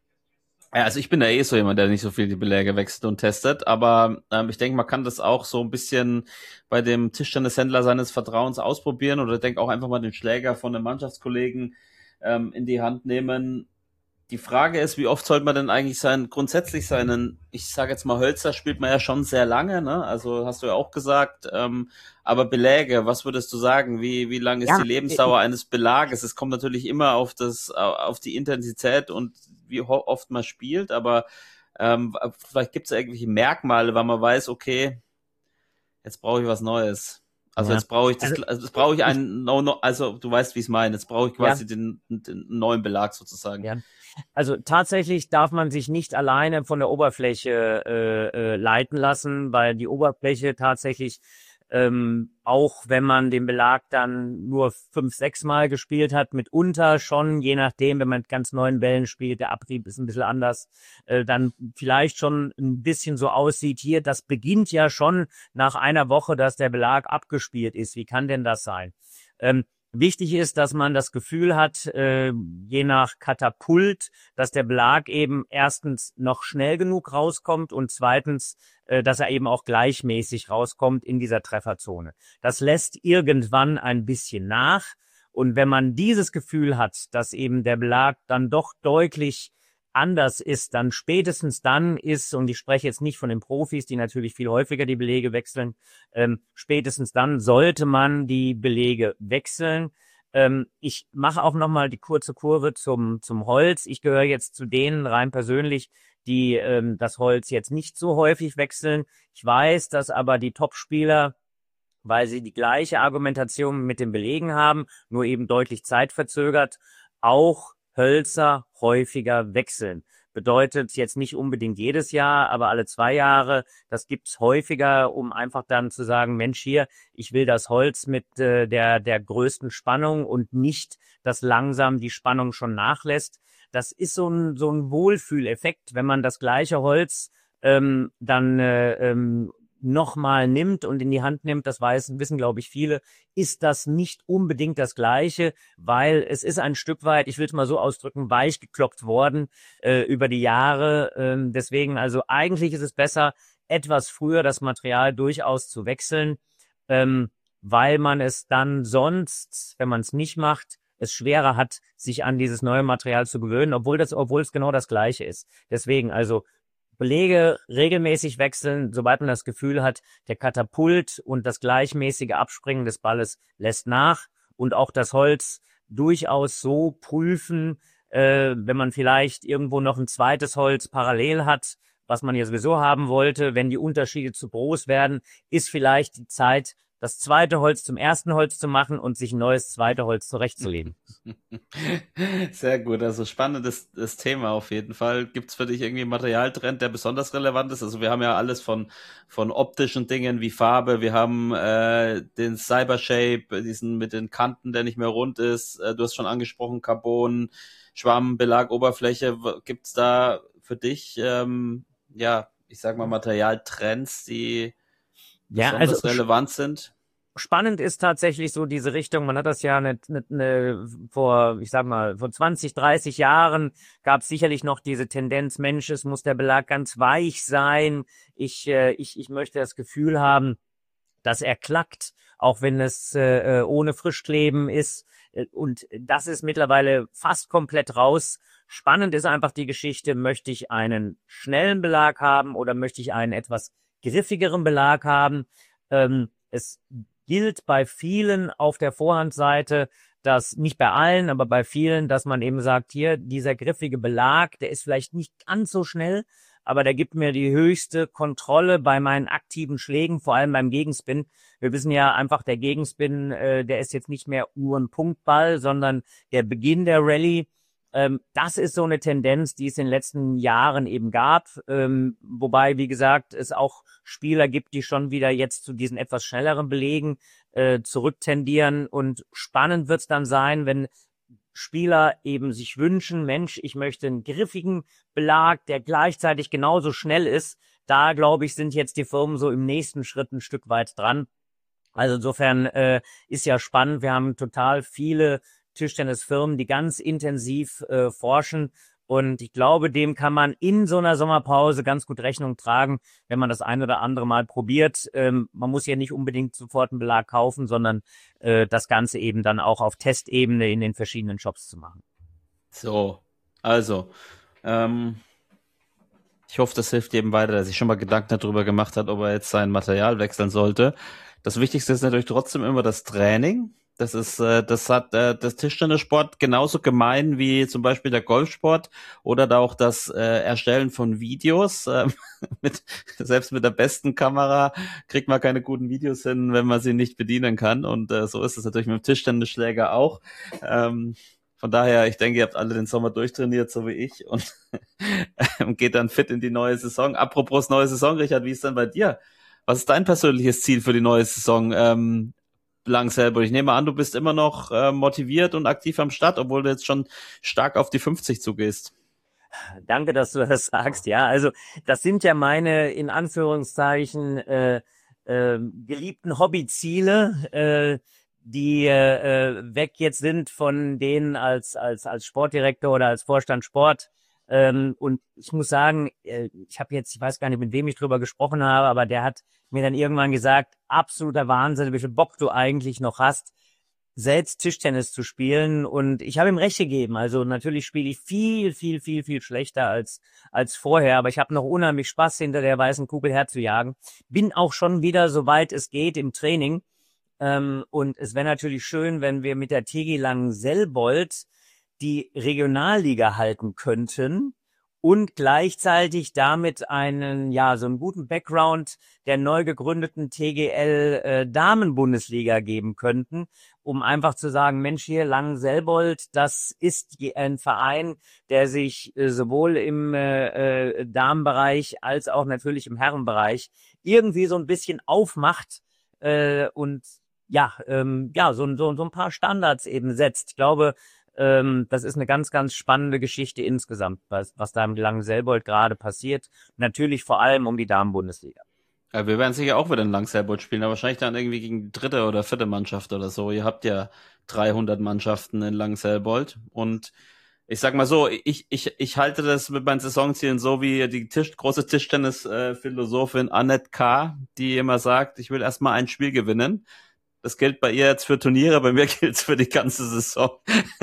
ja, also ich bin ja eh so jemand, der nicht so viel die Beläge wechselt und testet, aber ähm, ich denke, man kann das auch so ein bisschen bei dem Tischtennishändler seines Vertrauens ausprobieren oder ich denke auch einfach mal den Schläger von einem Mannschaftskollegen ähm, in die Hand nehmen. Die Frage ist, wie oft sollte man denn eigentlich sein, grundsätzlich seinen, ich sage jetzt mal Hölzer spielt man ja schon sehr lange, ne? Also hast du ja auch gesagt, ähm, aber Beläge, was würdest du sagen? Wie wie lang ist Ja, die Lebensdauer eines Belages? Es kommt natürlich immer auf das, auf die Intensität und wie ho- oft man spielt, aber ähm, vielleicht gibt es ja irgendwelche Merkmale, weil man weiß, okay, jetzt brauche ich was Neues. Also Ja. jetzt brauche ich das, Also, also jetzt brauche ich einen, no, no, also du weißt, wie ich es meine. Jetzt brauche ich quasi Ja. den, den neuen Belag sozusagen. Ja. Also tatsächlich darf man sich nicht alleine von der Oberfläche äh, äh, leiten lassen, weil die Oberfläche tatsächlich, ähm, auch wenn man den Belag dann nur fünf, sechs Mal gespielt hat, mitunter schon, je nachdem, wenn man mit ganz neuen Bällen spielt, der Abrieb ist ein bisschen anders, äh, dann vielleicht schon ein bisschen so aussieht, hier, das beginnt ja schon nach einer Woche, dass der Belag abgespielt ist. Wie kann denn das sein? Ähm, Wichtig ist, dass man das Gefühl hat, äh, je nach Katapult, dass der Belag eben erstens noch schnell genug rauskommt und zweitens, äh, dass er eben auch gleichmäßig rauskommt in dieser Trefferzone. Das lässt irgendwann ein bisschen nach. Und wenn man dieses Gefühl hat, dass eben der Belag dann doch deutlich anders ist, dann spätestens dann ist, und ich spreche jetzt nicht von den Profis, die natürlich viel häufiger die Belege wechseln, ähm, spätestens dann sollte man die Belege wechseln. Ähm, ich mache auch nochmal die kurze Kurve zum zum Holz. Ich gehöre jetzt zu denen rein persönlich, die ähm, das Holz jetzt nicht so häufig wechseln. Ich weiß, dass aber die Top-Spieler, weil sie die gleiche Argumentation mit den Belegen haben, nur eben deutlich zeitverzögert, auch Hölzer häufiger wechseln. Bedeutet jetzt nicht unbedingt jedes Jahr, aber alle zwei Jahre. Das gibt's häufiger, um einfach dann zu sagen, Mensch, hier, ich will das Holz mit äh, der der größten Spannung und nicht, dass langsam die Spannung schon nachlässt. Das ist so ein so ein Wohlfühleffekt, wenn man das gleiche Holz ähm, dann äh, ähm, nochmal nimmt und in die Hand nimmt, das weiß, wissen, glaube ich, viele, ist das nicht unbedingt das Gleiche, weil es ist ein Stück weit, ich will es mal so ausdrücken, weich geklockt worden äh, über die Jahre. Ähm, deswegen, also eigentlich ist es besser, etwas früher das Material durchaus zu wechseln, ähm, weil man es dann sonst, wenn man es nicht macht, es schwerer hat, sich an dieses neue Material zu gewöhnen, obwohl das, obwohl es genau das Gleiche ist. Deswegen, also Belege regelmäßig wechseln, sobald man das Gefühl hat, der Katapult und das gleichmäßige Abspringen des Balles lässt nach, und auch das Holz durchaus so prüfen, äh, wenn man vielleicht irgendwo noch ein zweites Holz parallel hat, was man ja sowieso haben wollte, wenn die Unterschiede zu groß werden, ist vielleicht die Zeit, das zweite Holz zum ersten Holz zu machen und sich ein neues zweite Holz zurechtzulegen. Sehr gut, also spannendes das Thema auf jeden Fall. Gibt's für dich irgendwie einen Materialtrend, der besonders relevant ist? Also wir haben ja alles von von optischen Dingen wie Farbe, wir haben äh, den Cybershape, diesen mit den Kanten, der nicht mehr rund ist. Äh, du hast schon angesprochen, Carbon, Schwamm, Belag, Oberfläche. Gibt's da für dich, ähm, ja, ich sag mal Materialtrends, die Ja, besonders also relevant sind? spannend ist tatsächlich so diese Richtung. Man hat das ja nicht, nicht, ne, vor, ich sag mal, vor zwanzig, dreißig Jahren gab es sicherlich noch diese Tendenz, Mensch, es muss der Belag ganz weich sein. Ich, äh, ich, ich möchte das Gefühl haben, dass er klackt, auch wenn es äh, ohne Frischkleben ist. Und das ist mittlerweile fast komplett raus. Spannend ist einfach die Geschichte, möchte ich einen schnellen Belag haben oder möchte ich einen etwas griffigeren Belag haben? Ähm, es gilt bei vielen auf der Vorhandseite, dass nicht bei allen, aber bei vielen, dass man eben sagt, hier, dieser griffige Belag, der ist vielleicht nicht ganz so schnell, aber der gibt mir die höchste Kontrolle bei meinen aktiven Schlägen, vor allem beim Gegenspin. Wir wissen ja einfach, der Gegenspin, äh, der ist jetzt nicht mehr nur ein Punktball, sondern der Beginn der Rallye. Ähm, das ist so eine Tendenz, die es in den letzten Jahren eben gab, ähm, wobei, wie gesagt, es auch Spieler gibt, die schon wieder jetzt zu diesen etwas schnelleren Belegen äh, zurücktendieren, und spannend wird es dann sein, wenn Spieler eben sich wünschen, Mensch, ich möchte einen griffigen Belag, der gleichzeitig genauso schnell ist. Da, glaube ich, sind jetzt die Firmen so im nächsten Schritt ein Stück weit dran. Also insofern äh, ist ja spannend, wir haben total viele Tischtennisfirmen, die ganz intensiv äh, forschen, und ich glaube, dem kann man in so einer Sommerpause ganz gut Rechnung tragen, wenn man das ein oder andere Mal probiert. Ähm, man muss ja nicht unbedingt sofort einen Belag kaufen, sondern äh, das Ganze eben dann auch auf Testebene in den verschiedenen Shops zu machen. So, also, ähm, ich hoffe, das hilft jedem weiter, der sich schon mal Gedanken darüber gemacht hat, ob er jetzt sein Material wechseln sollte. Das Wichtigste ist natürlich trotzdem immer das Training. Das ist, äh, das hat äh, das Tischtennissport genauso gemein wie zum Beispiel der Golfsport oder da auch das äh, Erstellen von Videos. Äh, mit, selbst mit der besten Kamera kriegt man keine guten Videos hin, wenn man sie nicht bedienen kann. Und äh, so ist es natürlich mit dem Tischtennisschläger auch. Ähm, von daher, ich denke, ihr habt alle den Sommer durchtrainiert, so wie ich, und geht dann fit in die neue Saison. Apropos neue Saison, Richard, wie ist denn bei dir? Was ist dein persönliches Ziel für die neue Saison? Ähm, Lang selber. Ich nehme an, du bist immer noch äh, motiviert und aktiv am Start, obwohl du jetzt schon stark auf die fünfzig zugehst. Danke, dass du das sagst. Ja, also das sind ja meine in Anführungszeichen äh, äh, geliebten Hobbyziele, äh, die äh, weg jetzt sind von denen als als als Sportdirektor oder als Vorstand Sport. Ähm, und ich muss sagen, äh, ich habe jetzt, ich weiß gar nicht, mit wem ich drüber gesprochen habe, aber der hat mir dann irgendwann gesagt, absoluter Wahnsinn, wie viel Bock du eigentlich noch hast, selbst Tischtennis zu spielen. Und ich habe ihm recht gegeben. Also natürlich spiele ich viel, viel, viel, viel schlechter als als vorher, aber ich habe noch unheimlich Spaß, hinter der weißen Kugel herzujagen. Bin auch schon wieder, soweit es geht, im Training. Ähm, und es wäre natürlich schön, wenn wir mit der T G Langenselbold die Regionalliga halten könnten und gleichzeitig damit einen, ja, so einen guten Background der neu gegründeten T G L äh, Damenbundesliga geben könnten, um einfach zu sagen, Mensch, hier Langenselbold, das ist ein Verein, der sich äh, sowohl im äh, äh, Damenbereich als auch natürlich im Herrenbereich irgendwie so ein bisschen aufmacht äh, und ja, ähm, ja, so, so, so ein paar Standards eben setzt. Ich glaube, ähm, das ist eine ganz, ganz spannende Geschichte insgesamt, was, was da mit Langenselbold gerade passiert. Natürlich vor allem um die Damenbundesliga. Ja, wir werden sicher auch wieder in Langselbold spielen, aber wahrscheinlich dann irgendwie gegen die dritte oder vierte Mannschaft oder so. Ihr habt ja dreihundert Mannschaften in Langselbold und ich sag mal so, ich, ich, ich halte das mit meinen Saisonzielen so wie die Tisch, große Tischtennis-Philosophin Annette K., die immer sagt, ich will erstmal ein Spiel gewinnen. Das gilt bei ihr jetzt für Turniere, bei mir gilt es für die ganze Saison.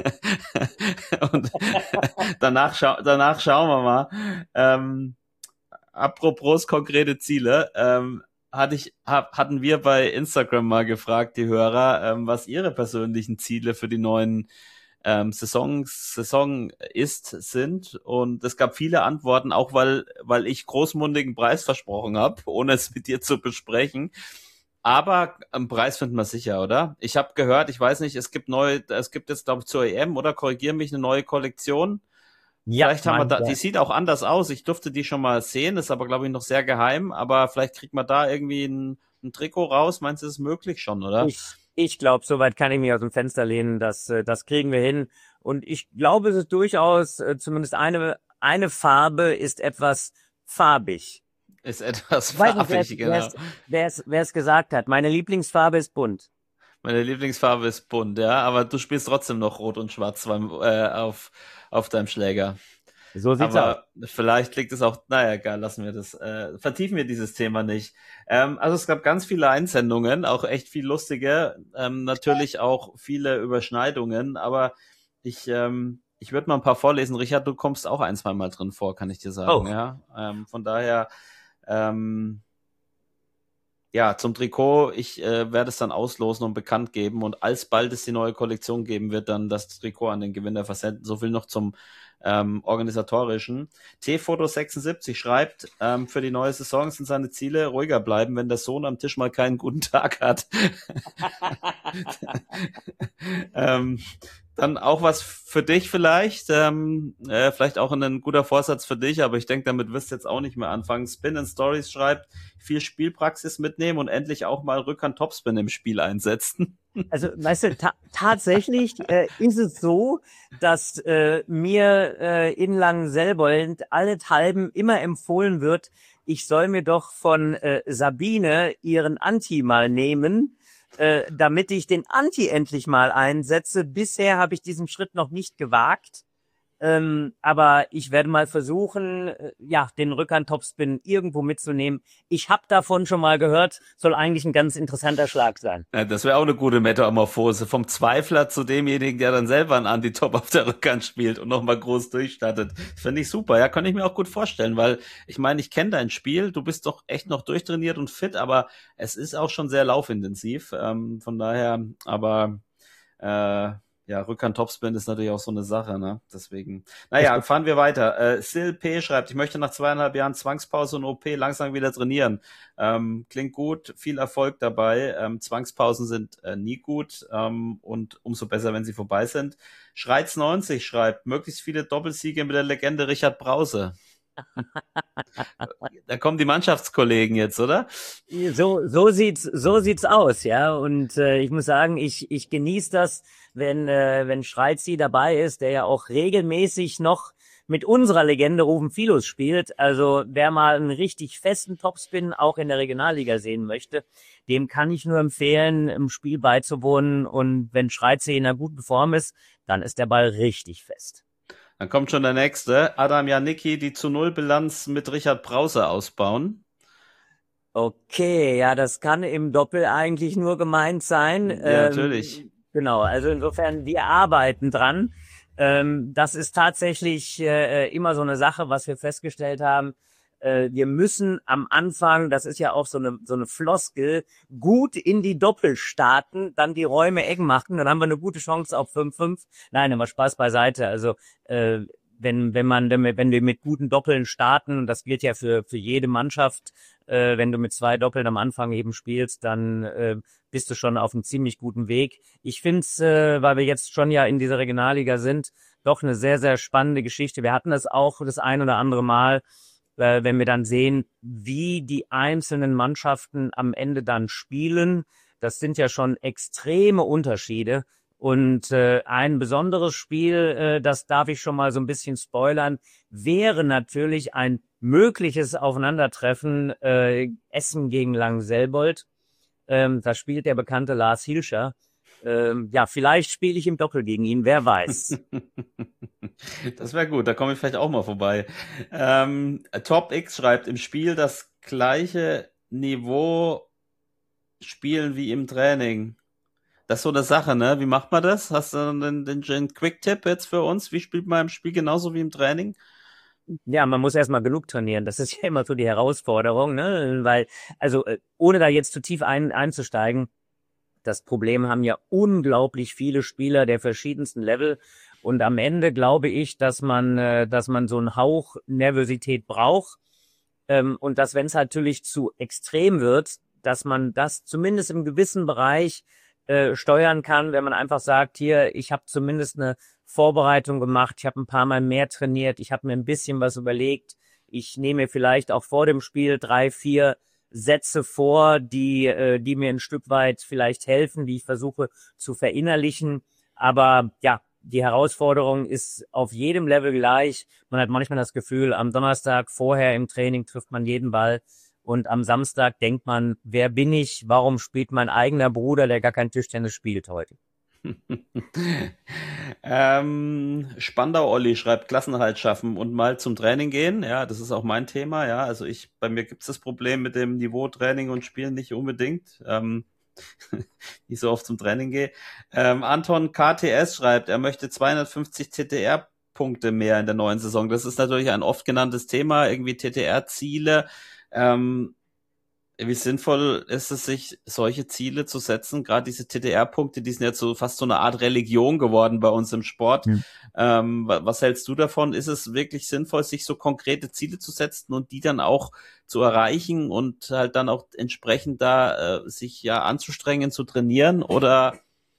Und danach, schau danach schauen wir mal. Ähm, apropos konkrete Ziele, ähm, hatte ich, hab, hatten wir bei Instagram mal gefragt, die Hörer, ähm, was ihre persönlichen Ziele für die neuen ähm, Saisons, Saison ist, sind. Und es gab viele Antworten, auch weil, weil ich großmundigen Preis versprochen habe, ohne es mit dir zu besprechen. Aber einen Preis finden wir sicher, oder? Ich habe gehört, ich weiß nicht, es gibt neue, es gibt jetzt, glaube ich, zur E M, oder? Korrigiere mich, eine neue Kollektion. Ja, vielleicht haben wir da, ja. Die sieht auch anders aus. Ich durfte die schon mal sehen, ist aber, glaube ich, noch sehr geheim. Aber vielleicht kriegt man da irgendwie ein, ein Trikot raus. Meinst du, das ist möglich schon, oder? Ich, ich glaube, soweit kann ich mich aus dem Fenster lehnen, dass das kriegen wir hin. Und ich glaube, es ist durchaus, zumindest eine, eine Farbe ist etwas farbig. Ist etwas farbig, genau. Wer es gesagt hat. Meine Lieblingsfarbe ist bunt. Meine Lieblingsfarbe ist bunt, ja. Aber du spielst trotzdem noch Rot und Schwarz beim, äh, auf, auf deinem Schläger. So sieht's aber aus. Vielleicht liegt es auch, naja, egal, lassen wir das, äh, vertiefen wir dieses Thema nicht. Ähm, also es gab ganz viele Einsendungen, auch echt viel lustige, ähm, natürlich auch viele Überschneidungen, aber ich, ähm, ich würde mal ein paar vorlesen. Richard, du kommst auch ein, zwei Mal drin vor, kann ich dir sagen, oh. ja. Ähm, von daher, ähm, ja, zum Trikot, ich äh, werde es dann auslosen und bekannt geben und alsbald es die neue Kollektion geben wird, dann das Trikot an den Gewinner versenden. So viel noch zum ähm, organisatorischen. T-Foto sechsundsiebzig schreibt, ähm, für die neue Saison sind seine Ziele ruhiger bleiben, wenn der Sohn am Tisch mal keinen guten Tag hat. ähm, Dann auch was für dich vielleicht, ähm, äh, vielleicht auch ein guter Vorsatz für dich, aber ich denke, damit wirst du jetzt auch nicht mehr anfangen. Spin and Stories schreibt, viel Spielpraxis mitnehmen und endlich auch mal Rückhand-Topspin im Spiel einsetzen. Also, weißt du, ta tatsächlich äh, ist es so, dass äh, mir äh, in Langenselbold allenthalben immer empfohlen wird, ich soll mir doch von äh, Sabine ihren Anti mal nehmen, Äh, damit ich den Anti endlich mal einsetze. Bisher habe ich diesen Schritt noch nicht gewagt, ähm, aber ich werde mal versuchen, äh, ja, den Rückhand-Topspin irgendwo mitzunehmen. Ich habe davon schon mal gehört, soll eigentlich ein ganz interessanter Schlag sein. Ja, das wäre auch eine gute Metamorphose. Vom Zweifler zu demjenigen, der dann selber einen Anti-Top auf der Rückhand spielt und nochmal groß durchstartet. Finde ich super. Ja, kann ich mir auch gut vorstellen, weil ich meine, ich kenne dein Spiel. Du bist doch echt noch durchtrainiert und fit, aber es ist auch schon sehr laufintensiv. Ähm, von daher, aber äh, ja, Rückhand-Topspin ist natürlich auch so eine Sache, ne? Deswegen. Naja, fahren wir weiter. Äh, Sil P. schreibt, ich möchte nach zweieinhalb Jahren Zwangspause und O P langsam wieder trainieren. Ähm, klingt gut, viel Erfolg dabei. Ähm, Zwangspausen sind äh, nie gut ähm, und umso besser, wenn sie vorbei sind. Schreiz neunzig schreibt, möglichst viele Doppelsiege mit der Legende Richard Brause. Da kommen die Mannschaftskollegen jetzt, oder? So, so sieht's, so sieht's aus, ja. Und äh, ich muss sagen, ich, ich genieße das, wenn, äh, wenn Schreizi dabei ist, der ja auch regelmäßig noch mit unserer Legende Rufen Philos spielt. Also wer mal einen richtig festen Topspin auch in der Regionalliga sehen möchte, dem kann ich nur empfehlen, im Spiel beizuwohnen. Und wenn Schreizi in einer guten Form ist, dann ist der Ball richtig fest. Dann kommt schon der nächste. Adam Janicki, die zu Null Bilanz mit Richard Brause ausbauen. Okay, ja, das kann im Doppel eigentlich nur gemeint sein. Ja, ähm, natürlich. Genau, also insofern, wir arbeiten dran. Ähm, das ist tatsächlich äh, immer so eine Sache, was wir festgestellt haben. Äh, wir müssen am Anfang, das ist ja auch so eine so eine Floskel, gut in die Doppel starten, dann die Räume eng machen, dann haben wir eine gute Chance auf fünf fünf. Nein, immer Spaß beiseite. Also äh, wenn wenn man wenn wir mit guten Doppeln starten, und das gilt ja für für jede Mannschaft, äh, wenn du mit zwei Doppeln am Anfang eben spielst, dann äh, bist du schon auf einem ziemlich guten Weg. Ich finde es, äh, weil wir jetzt schon ja in dieser Regionalliga sind, doch eine sehr, sehr spannende Geschichte. Wir hatten das auch das ein oder andere Mal, äh, wenn wir dann sehen, wie die einzelnen Mannschaften am Ende dann spielen. Das sind ja schon extreme Unterschiede. Und äh, ein besonderes Spiel, äh, das darf ich schon mal so ein bisschen spoilern, wäre natürlich ein mögliches Aufeinandertreffen äh, Essen gegen Langenselbold. Ähm, da spielt der bekannte Lars Hilscher. Ähm, ja, vielleicht spiele ich im Doppel gegen ihn, wer weiß. Das wäre gut, da komme ich vielleicht auch mal vorbei. Ähm, Top X schreibt, im Spiel das gleiche Niveau spielen wie im Training. Das ist so eine Sache, ne? Wie macht man das? Hast du den, den, den Quick-Tipp jetzt für uns? Wie spielt man im Spiel genauso wie im Training? Ja, man muss erstmal genug trainieren. Das ist ja immer so die Herausforderung, ne? Weil, also, ohne da jetzt zu tief ein, einzusteigen, das Problem haben ja unglaublich viele Spieler der verschiedensten Level. Und am Ende glaube ich, dass man, äh, dass man so einen Hauch Nervosität braucht. Ähm, und dass, wenn es natürlich zu extrem wird, dass man das zumindest im gewissen Bereich äh, steuern kann, wenn man einfach sagt, hier, ich habe zumindest eine Vorbereitung gemacht, ich habe ein paar Mal mehr trainiert, ich habe mir ein bisschen was überlegt, ich nehme mir vielleicht auch vor dem Spiel drei, vier Sätze vor, die äh, die mir ein Stück weit vielleicht helfen, die ich versuche zu verinnerlichen. Aber ja, die Herausforderung ist auf jedem Level gleich. Man hat manchmal das Gefühl, am Donnerstag vorher im Training trifft man jeden Ball. Und am Samstag denkt man, wer bin ich? Warum spielt mein eigener Bruder, der gar kein Tischtennis spielt, heute? ähm, Spandau-Olli schreibt, Klassenhalt schaffen und mal zum Training gehen. Ja, das ist auch mein Thema. Ja, also ich, bei mir gibt es das Problem mit dem Niveau Training und Spielen nicht unbedingt. Ähm, nicht so oft zum Training gehe. Ähm, Anton K T S schreibt, er möchte zweihundertfünfzig T T R-Punkte mehr in der neuen Saison. Das ist natürlich ein oft genanntes Thema, irgendwie T T R-Ziele. Ähm, wie sinnvoll ist es, sich solche Ziele zu setzen? Gerade diese T T R-Punkte, die sind jetzt so fast so eine Art Religion geworden bei uns im Sport. Mhm. Ähm, was hältst du davon? Ist es wirklich sinnvoll, sich so konkrete Ziele zu setzen und die dann auch zu erreichen und halt dann auch entsprechend da äh, sich ja anzustrengen, zu trainieren, oder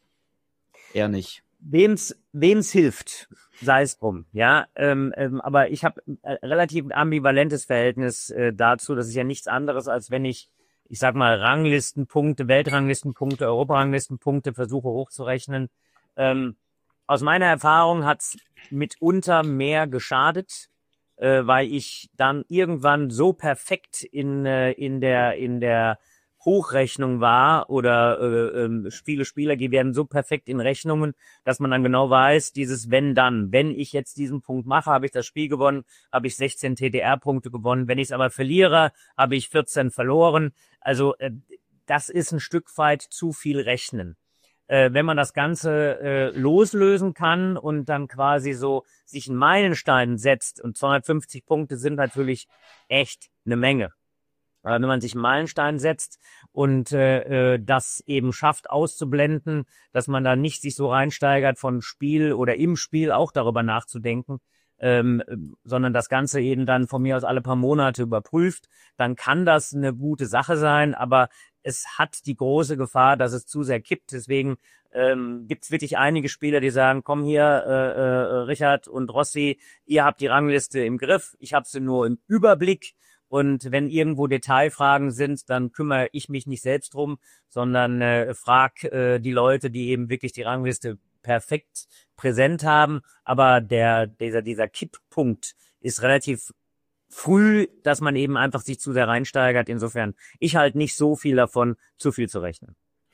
eher nicht? Wem's, wem's hilft, sei es drum, ja. Ähm, ähm, aber ich habe ein relativ ambivalentes Verhältnis äh, dazu. Das ist ja nichts anderes, als wenn ich, ich sag mal, Ranglistenpunkte, Weltranglistenpunkte, Europaranglistenpunkte versuche hochzurechnen. Ähm, aus meiner Erfahrung hat's mitunter mehr geschadet, äh, weil ich dann irgendwann so perfekt in äh, in der in der Hochrechnung war, oder äh, äh, viele Spieler, die werden so perfekt in Rechnungen, dass man dann genau weiß, dieses wenn dann, wenn ich jetzt diesen Punkt mache, habe ich das Spiel gewonnen, habe ich sechzehn T D R-Punkte gewonnen, wenn ich es aber verliere, habe ich vierzehn verloren. Also äh, das ist ein Stück weit zu viel Rechnen. Äh, wenn man das Ganze äh, loslösen kann und dann quasi so sich einen Meilenstein setzt, und zweihundertfünfzig Punkte sind natürlich echt eine Menge. Aber wenn man sich einen Meilenstein setzt und äh, das eben schafft auszublenden, dass man da nicht sich so reinsteigert von Spiel oder im Spiel auch darüber nachzudenken, ähm, sondern das Ganze eben dann von mir aus alle paar Monate überprüft, dann kann das eine gute Sache sein, aber es hat die große Gefahr, dass es zu sehr kippt. Deswegen ähm, gibt es wirklich einige Spieler, die sagen, komm hier, äh, äh, Richard und Rossi, ihr habt die Rangliste im Griff, ich habe sie nur im Überblick. Und wenn irgendwo Detailfragen sind, dann kümmere ich mich nicht selbst drum, sondern äh, frag äh, die Leute, die eben wirklich die Rangliste perfekt präsent haben. Aber der dieser dieser Kipppunkt ist relativ früh, dass man eben einfach sich zu sehr reinsteigert. Insofern, ich halte nicht so viel davon, zu viel zu rechnen.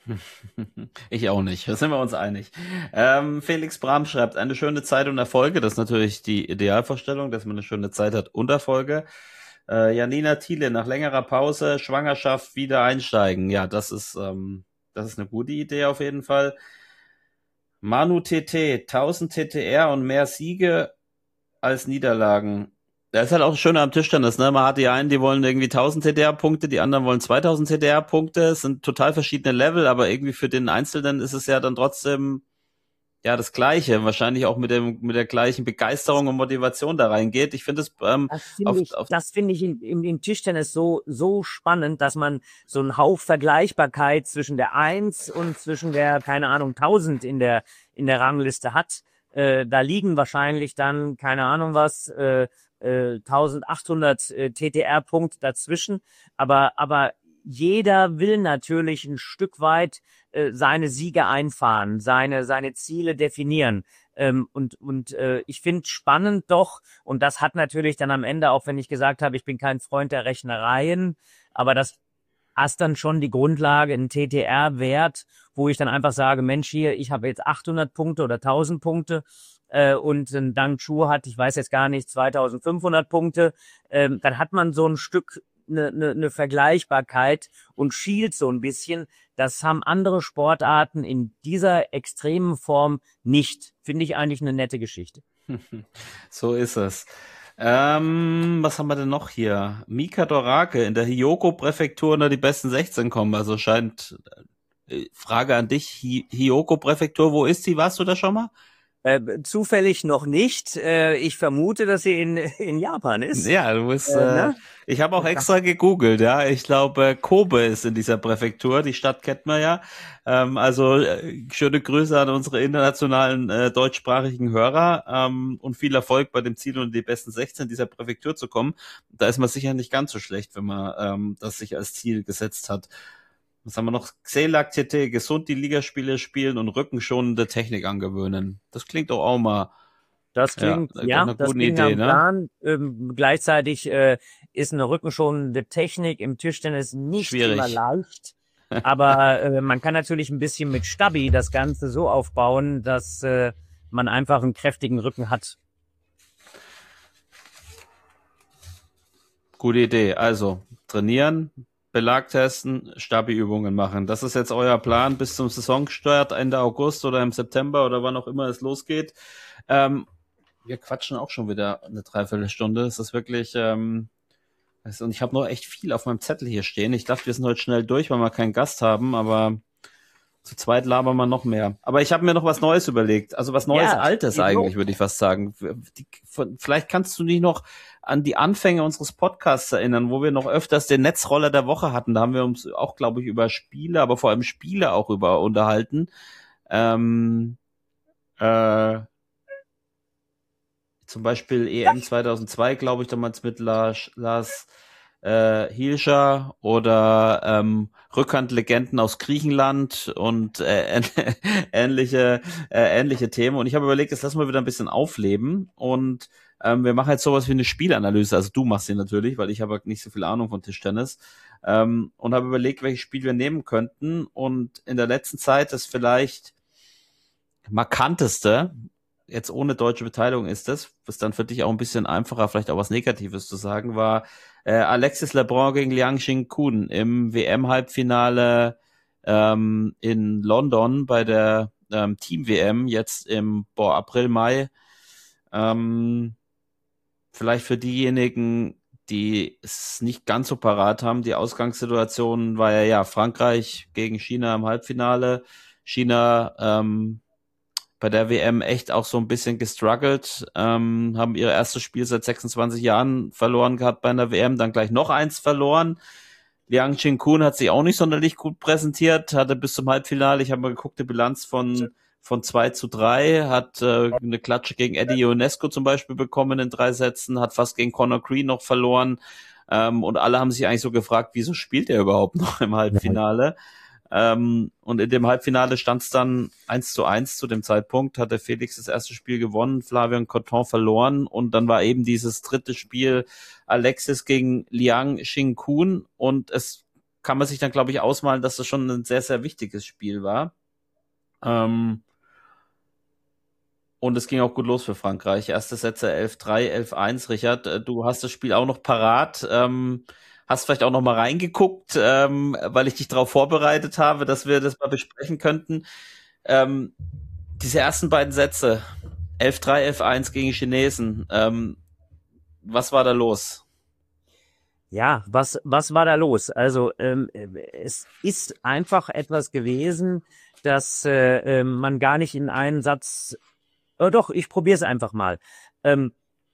Ich auch nicht, da sind wir uns einig. Ähm, Felix Brahm schreibt, eine schöne Zeit und Erfolge. Das ist natürlich die Idealvorstellung, dass man eine schöne Zeit hat und Erfolge. Äh, Janina Thiele, nach längerer Pause, Schwangerschaft, wieder einsteigen. Ja, das ist, ähm, das ist eine gute Idee auf jeden Fall. Manu T T, tausend T T R und mehr Siege als Niederlagen. Das ist halt auch das Schöne am Tischtennis, ne? Man hat die einen, die wollen irgendwie tausend T T R-Punkte, die anderen wollen zweitausend T T R-Punkte. Es sind total verschiedene Level, aber irgendwie für den Einzelnen ist es ja dann trotzdem, ja, das Gleiche, wahrscheinlich auch mit dem mit der gleichen Begeisterung und Motivation da reingeht. Ich finde es ähm, Das finde auf, ich, auf das finde ich in, in, in Tischtennis so, so spannend, dass man so einen Hauch Vergleichbarkeit zwischen der Eins und zwischen der, keine Ahnung, tausend in der, in der Rangliste hat. Äh, da liegen wahrscheinlich dann, keine Ahnung was, äh, äh, eintausendachthundert äh, T T R-Punkt dazwischen. Aber, aber jeder will natürlich ein Stück weit äh, seine Siege einfahren, seine, seine Ziele definieren. Ähm, und und äh, ich finde spannend doch, und das hat natürlich dann am Ende, auch wenn ich gesagt habe, ich bin kein Freund der Rechnereien, aber das hast dann schon die Grundlage, einen T T R-Wert, wo ich dann einfach sage, Mensch, hier, ich habe jetzt achthundert Punkte oder tausend Punkte äh, und ein Dang Chu hat, ich weiß jetzt gar nicht, zweitausendfünfhundert Punkte, ähm, dann hat man so ein Stück eine, eine, eine Vergleichbarkeit und schielt so ein bisschen. Das haben andere Sportarten in dieser extremen Form nicht. Finde ich eigentlich eine nette Geschichte. So ist es. Ähm, was haben wir denn noch hier? Mika Dorake in der Hyōgo-Präfektur unter die besten sechzehn kommen. Also scheint, äh, Frage an dich, Hi- Hyōgo-Präfektur, wo ist sie? Warst du da schon mal? Äh, zufällig noch nicht. Äh, ich vermute, dass sie in, in Japan ist. Ja, du bist, Äh, äh, ne? ich habe auch extra gegoogelt, ja. Ich glaube, Kobe ist in dieser Präfektur, die Stadt kennt man ja. Ähm, also äh, schöne Grüße an unsere internationalen äh, deutschsprachigen Hörer ähm, und viel Erfolg bei dem Ziel, unter die besten sechzehn dieser Präfektur zu kommen. Da ist man sicher nicht ganz so schlecht, wenn man ähm, das sich als Ziel gesetzt hat. Was haben wir noch? Xelac T T, gesund die Ligaspiele spielen und rückenschonende Technik angewöhnen. Das klingt doch auch mal Das ja, klingt, eine ja, eine das gute klingt Idee, am ne? Plan. Ähm, gleichzeitig äh, ist eine rückenschonende Technik im Tischtennis nicht Schwierig. immer leicht. Aber äh, man kann natürlich ein bisschen mit Stabi das Ganze so aufbauen, dass äh, man einfach einen kräftigen Rücken hat. Gute Idee. Also trainieren, Belag testen, Stabi-Übungen machen. Das ist jetzt euer Plan bis zum Saisonstart Ende August oder im September oder wann auch immer es losgeht. Ähm, wir quatschen auch schon wieder eine Dreiviertelstunde. Es ist wirklich ähm, also, und ich habe noch echt viel auf meinem Zettel hier stehen. Ich dachte, wir sind heute schnell durch, weil wir keinen Gast haben, aber zu zweit labern wir noch mehr. Aber ich habe mir noch was Neues überlegt. Also was Neues, Ja, Altes geht eigentlich, los. würde ich fast sagen. Die, von, vielleicht kannst du dich noch an die Anfänge unseres Podcasts erinnern, wo wir noch öfters den Netzroller der Woche hatten. Da haben wir uns auch, glaube ich, über Spiele, aber vor allem Spiele auch über unterhalten. Ähm, äh, zum Beispiel E M zweitausendzwei, glaube ich, damals mit Lars, Lars äh, Hielscher oder ähm, Rückhandlegenden aus Griechenland und äh, ähnliche äh, ähnliche Themen. Und ich habe überlegt, jetzt lassen wir wieder ein bisschen aufleben und ähm, wir machen jetzt sowas wie eine Spielanalyse. Also du machst sie natürlich, weil ich habe nicht so viel Ahnung von Tischtennis. Ähm, und habe überlegt, welches Spiel wir nehmen könnten. Und in der letzten Zeit das vielleicht markanteste, jetzt ohne deutsche Beteiligung ist das, was dann für dich auch ein bisschen einfacher, vielleicht auch was Negatives zu sagen, war äh, Alexis Lebrun gegen Liang Xingkun im W M-Halbfinale ähm, in London bei der ähm, Team-W M jetzt im boah, April, Mai. Ähm, vielleicht für diejenigen, die es nicht ganz so parat haben, die Ausgangssituation war ja, ja Frankreich gegen China im Halbfinale. China ähm, bei der W M echt auch so ein bisschen gestruggelt, ähm, haben ihr erstes Spiel seit sechsundzwanzig Jahren verloren gehabt bei einer W M, dann gleich noch eins verloren. Liang Xingkun hat sich auch nicht sonderlich gut präsentiert, hatte bis zum Halbfinale, ich habe mal geguckt, die Bilanz von von zwei zu drei, hat äh, eine Klatsche gegen Eddie Ionesco zum Beispiel bekommen in drei Sätzen, hat fast gegen Conor Green noch verloren ähm, und alle haben sich eigentlich so gefragt, wieso spielt er überhaupt noch im Halbfinale? Ähm, und in dem Halbfinale stand es dann eins zu eins zu dem Zeitpunkt, hat der Felix das erste Spiel gewonnen, Flavian Coton verloren und dann war eben dieses dritte Spiel Alexis gegen Liang Xingkun und es kann man sich dann, glaube ich, ausmalen, dass das schon ein sehr, sehr wichtiges Spiel war. Ähm, und es ging auch gut los für Frankreich. Erste Sätze elf drei, elf eins. Richard, du hast das Spiel auch noch parat. Ähm, hast vielleicht auch noch mal reingeguckt, ähm, weil ich dich darauf vorbereitet habe, dass wir das mal besprechen könnten. Ähm, diese ersten beiden Sätze, elf drei, elf eins gegen Chinesen, ähm, was war da los? Ja, was was war da los? Also ähm, es ist einfach etwas gewesen, dass äh, äh, man gar nicht in einen Satz. Äh, doch, ich probiere es einfach mal. Ähm,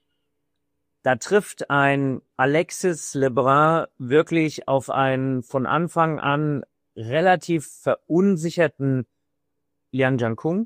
da trifft ein Alexis Lebrun wirklich auf einen von Anfang an relativ verunsicherten Liang Jiankun.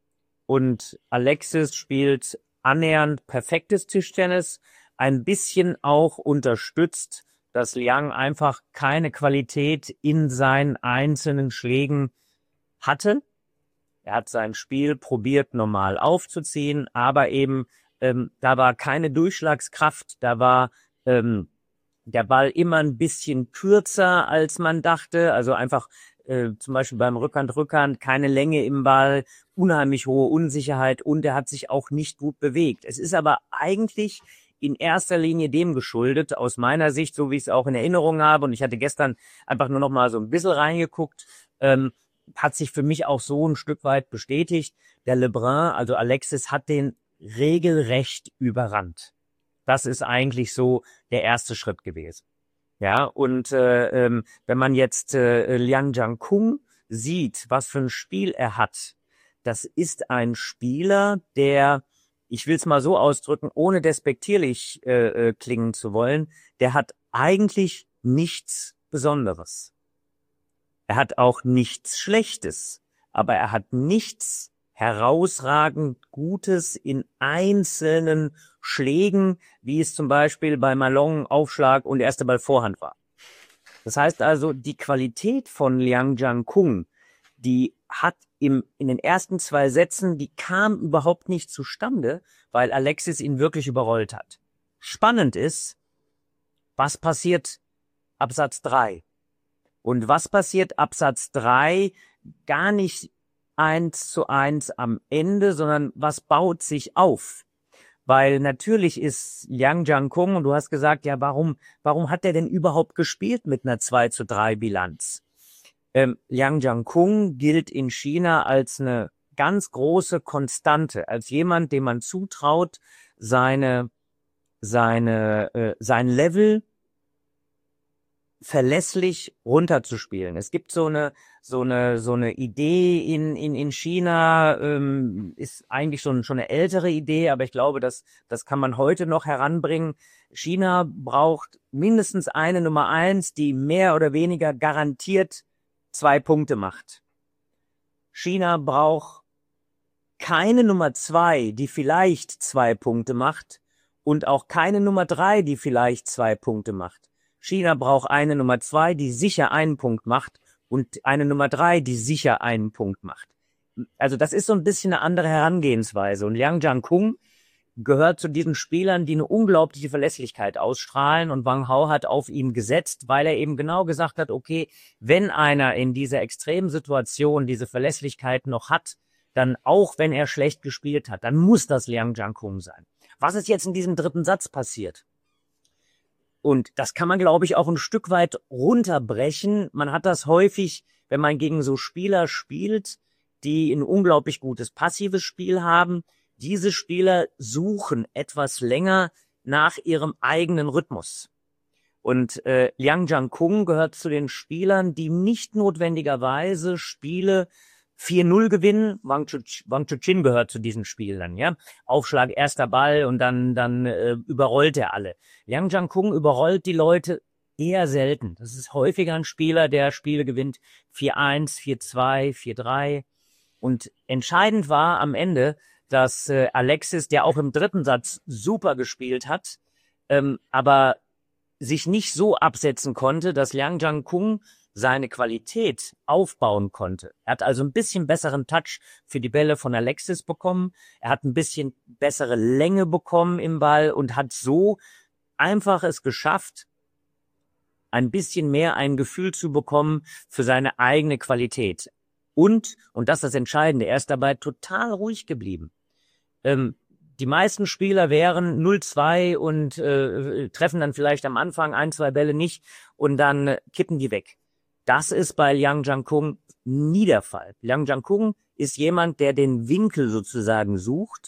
Und Alexis spielt annähernd perfektes Tischtennis, ein bisschen auch unterstützt, dass Liang einfach keine Qualität in seinen einzelnen Schlägen hatte. Er hat sein Spiel probiert, normal aufzuziehen, aber eben ähm, da war keine Durchschlagskraft, da war ähm, der Ball immer ein bisschen kürzer, als man dachte, also einfach äh, zum Beispiel beim Rückhand-Rückhand keine Länge im Ball, unheimlich hohe Unsicherheit und er hat sich auch nicht gut bewegt. Es ist aber eigentlich in erster Linie dem geschuldet, aus meiner Sicht, so wie ich es auch in Erinnerung habe, und ich hatte gestern einfach nur noch mal so ein bisschen reingeguckt, ähm, hat sich für mich auch so ein Stück weit bestätigt. Der Lebrun, also Alexis, hat den regelrecht überrannt. Das ist eigentlich so der erste Schritt gewesen. Ja, und äh, ähm, wenn man jetzt äh, Liang Jiankun sieht, was für ein Spiel er hat, das ist ein Spieler, der, ich will es mal so ausdrücken, ohne despektierlich äh, äh, klingen zu wollen, der hat eigentlich nichts Besonderes. Er hat auch nichts Schlechtes, aber er hat nichts herausragend Gutes in einzelnen Schlägen, wie es zum Beispiel bei Malong Aufschlag und erste Ball Vorhand war. Das heißt also, die Qualität von Liang Jiankun, die hat im, in den ersten zwei Sätzen, die kam überhaupt nicht zustande, weil Alexis ihn wirklich überrollt hat. Spannend ist, was passiert ab Satz drei? Und was passiert ab Satz drei gar nicht eins zu eins am Ende, sondern was baut sich auf? Weil natürlich ist Liang Jiankun, und du hast gesagt, ja, warum, warum hat er denn überhaupt gespielt mit einer zwei zu drei Bilanz? Ähm, Liang Jiankun gilt in China als eine ganz große Konstante, als jemand, dem man zutraut, seine, seine, äh, sein Level verlässlich runterzuspielen. Es gibt so eine so eine so eine Idee in in in China, ähm, ist eigentlich schon schon eine ältere Idee, aber ich glaube, dass das kann man heute noch heranbringen. China braucht mindestens eine Nummer eins, die mehr oder weniger garantiert zwei Punkte macht. China braucht keine Nummer zwei, die vielleicht zwei Punkte macht, und auch keine Nummer drei, die vielleicht zwei Punkte macht. China braucht eine Nummer zwei, die sicher einen Punkt macht, und eine Nummer drei, die sicher einen Punkt macht. Also das ist so ein bisschen eine andere Herangehensweise. Und Liang Jiankun gehört zu diesen Spielern, die eine unglaubliche Verlässlichkeit ausstrahlen. Und Wang Hao hat auf ihn gesetzt, weil er eben genau gesagt hat, okay, wenn einer in dieser extremen Situation diese Verlässlichkeit noch hat, dann auch wenn er schlecht gespielt hat, dann muss das Liang Jiankun sein. Was ist jetzt in diesem dritten Satz passiert? Und das kann man, glaube ich, auch ein Stück weit runterbrechen. Man hat das häufig, wenn man gegen so Spieler spielt, die ein unglaublich gutes passives Spiel haben. Diese Spieler suchen etwas länger nach ihrem eigenen Rhythmus. Und äh, Liang Jiankun gehört zu den Spielern, die nicht notwendigerweise Spiele vier null gewinnen. Wang Chuqin gehört zu diesen Spielern, ja. Aufschlag, erster Ball und dann dann äh, überrollt er alle. Liang Jiankun überrollt die Leute eher selten. Das ist häufiger ein Spieler, der Spiele gewinnt vier eins, vier zwei, vier drei. Und entscheidend war am Ende, dass äh, Alexis, der auch im dritten Satz super gespielt hat, ähm, aber sich nicht so absetzen konnte, dass Liang Jiankun seine Qualität aufbauen konnte. Er hat also ein bisschen besseren Touch für die Bälle von Alexis bekommen. Er hat ein bisschen bessere Länge bekommen im Ball und hat so einfach es geschafft, ein bisschen mehr ein Gefühl zu bekommen für seine eigene Qualität. Und, und das ist das Entscheidende, er ist dabei total ruhig geblieben. Ähm, die meisten Spieler wären null zwei und äh, treffen dann vielleicht am Anfang ein, zwei Bälle nicht und dann äh, kippen die weg. Das ist bei Liang Jiankun nie der Fall. Liang Jiankun ist jemand, der den Winkel sozusagen sucht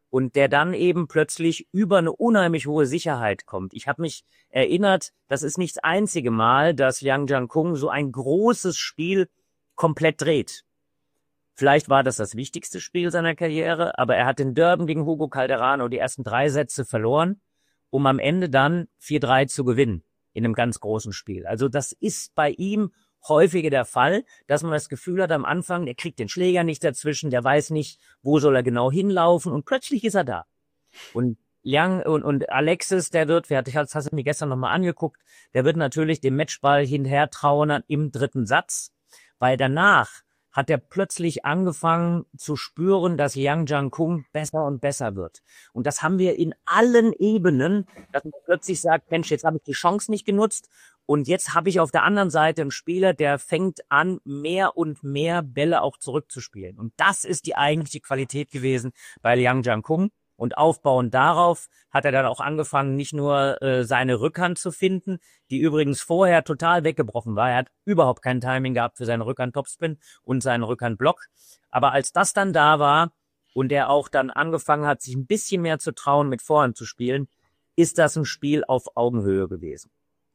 und der dann eben plötzlich über eine unheimlich hohe Sicherheit kommt. Ich habe mich erinnert, das ist nicht das einzige Mal, dass Liang Jiankun so ein großes Spiel komplett dreht. Vielleicht war das das wichtigste Spiel seiner Karriere, aber er hat den Durban gegen Hugo Calderano die ersten drei Sätze verloren, um am Ende dann vier drei zu gewinnen in einem ganz großen Spiel. Also das ist bei ihm häufiger der Fall, dass man das Gefühl hat am Anfang, der kriegt den Schläger nicht dazwischen, der weiß nicht, wo soll er genau hinlaufen und plötzlich ist er da. Und Liang und, und Alexis, der wird, wer hat, das hast du mir gestern nochmal angeguckt, der wird natürlich dem Matchball hinterher trauen im dritten Satz, weil danach hat er plötzlich angefangen zu spüren, dass Liang Jiankun besser und besser wird. Und das haben wir in allen Ebenen, dass man plötzlich sagt, Mensch, jetzt habe ich die Chance nicht genutzt und jetzt habe ich auf der anderen Seite einen Spieler, der fängt an, mehr und mehr Bälle auch zurückzuspielen. Und das ist die eigentliche Qualität gewesen bei Liang Jiankun. Und aufbauend darauf hat er dann auch angefangen, nicht nur äh, seine Rückhand zu finden, die übrigens vorher total weggebrochen war. Er hat überhaupt kein Timing gehabt für seinen Rückhand-Topspin und seinen Rückhand-Block. Aber als das dann da war und er auch dann angefangen hat, sich ein bisschen mehr zu trauen, mit Vorhand zu spielen, ist das ein Spiel auf Augenhöhe gewesen.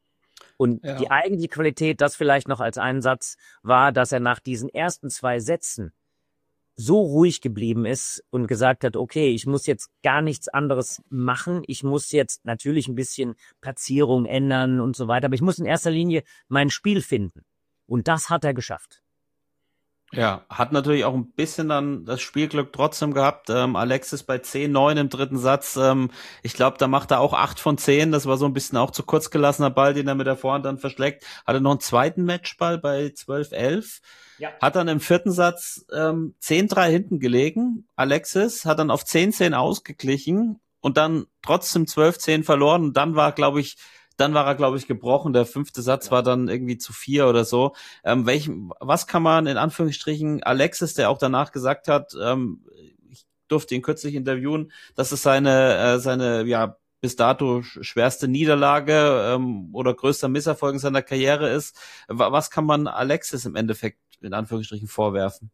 Und ja. Die eigentliche Qualität, das vielleicht noch als einen Satz, war, dass er nach diesen ersten zwei Sätzen so ruhig geblieben ist und gesagt hat, okay, ich muss jetzt gar nichts anderes machen. Ich muss jetzt natürlich ein bisschen Platzierung ändern und so weiter, aber ich muss in erster Linie mein Spiel finden. Und das hat er geschafft. Ja, hat natürlich auch ein bisschen dann das Spielglück trotzdem gehabt. Ähm, Alexis bei zehn neun im dritten Satz. Ähm, ich glaube, da macht er auch acht von zehn. Das war so ein bisschen auch zu kurz gelassener Ball, den er mit der Vorhand dann verschlägt. Hatte noch einen zweiten Matchball bei zwölf elf. Ja. Hat dann im vierten Satz ähm, zehn drei hinten gelegen. Alexis hat dann auf zehn zehn ausgeglichen und dann trotzdem zwölf zehn verloren. Und dann war, glaube ich, Dann war er, glaube ich, gebrochen. Der fünfte Satz war dann irgendwie zu vier oder so. Ähm, welch, was kann man in Anführungsstrichen Alexis, der auch danach gesagt hat, ähm, ich durfte ihn kürzlich interviewen, dass es seine, äh, seine ja bis dato schwerste Niederlage ähm, oder größter Misserfolg in seiner Karriere ist. Was kann man Alexis im Endeffekt in Anführungsstrichen vorwerfen?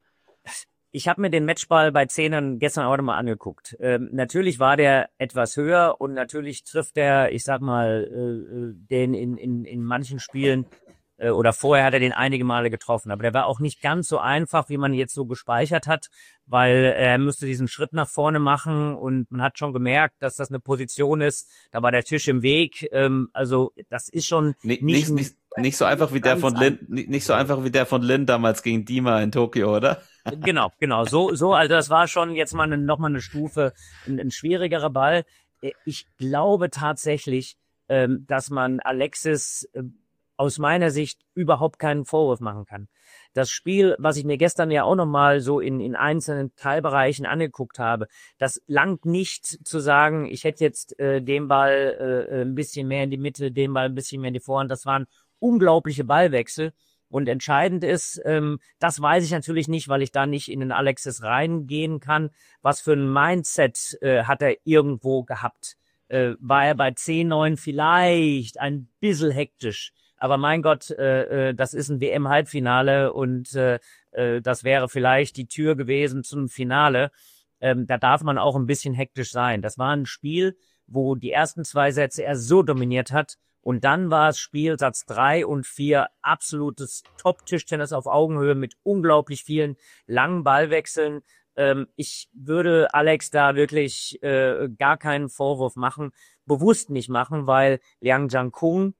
Ich habe mir den Matchball bei Zehnern gestern auch nochmal angeguckt. Ähm, natürlich war der etwas höher und natürlich trifft er, ich sag mal, äh, den in, in, in manchen Spielen äh, oder vorher hat er den einige Male getroffen. Aber der war auch nicht ganz so einfach, wie man jetzt so gespeichert hat, weil er müsste diesen Schritt nach vorne machen und man hat schon gemerkt, dass das eine Position ist. Da war der Tisch im Weg. Ähm, also das ist schon nicht, nicht, nicht, nicht, nicht so einfach wie der von Lin, nicht, nicht so einfach wie der von Lin damals gegen Dima in Tokio, oder? Genau, genau. So, so, also das war schon jetzt mal eine, noch mal eine Stufe, ein, ein schwierigerer Ball. Ich glaube tatsächlich, ähm, dass man Alexis äh, aus meiner Sicht überhaupt keinen Vorwurf machen kann. Das Spiel, was ich mir gestern ja auch noch mal so in, in einzelnen Teilbereichen angeguckt habe, das langt nicht zu sagen, ich hätte jetzt äh, den Ball äh, ein bisschen mehr in die Mitte, den Ball ein bisschen mehr in die Vorhand. Das waren unglaubliche Ballwechsel. Und entscheidend ist, ähm, das weiß ich natürlich nicht, weil ich da nicht in den Alexis reingehen kann. Was für ein Mindset äh, hat er irgendwo gehabt? Äh, war er bei zehn neun vielleicht ein bisschen hektisch? Aber mein Gott, äh, äh, das ist ein W M-Halbfinale und äh, äh, das wäre vielleicht die Tür gewesen zum Finale. Ähm, da darf man auch ein bisschen hektisch sein. Das war ein Spiel, wo die ersten zwei Sätze er so dominiert hat. Und dann war es Spiel Satz drei und vier, absolutes Top-Tischtennis auf Augenhöhe mit unglaublich vielen langen Ballwechseln. Ähm, ich würde Alex da wirklich äh, gar keinen Vorwurf machen, bewusst nicht machen, weil Liang Jiankun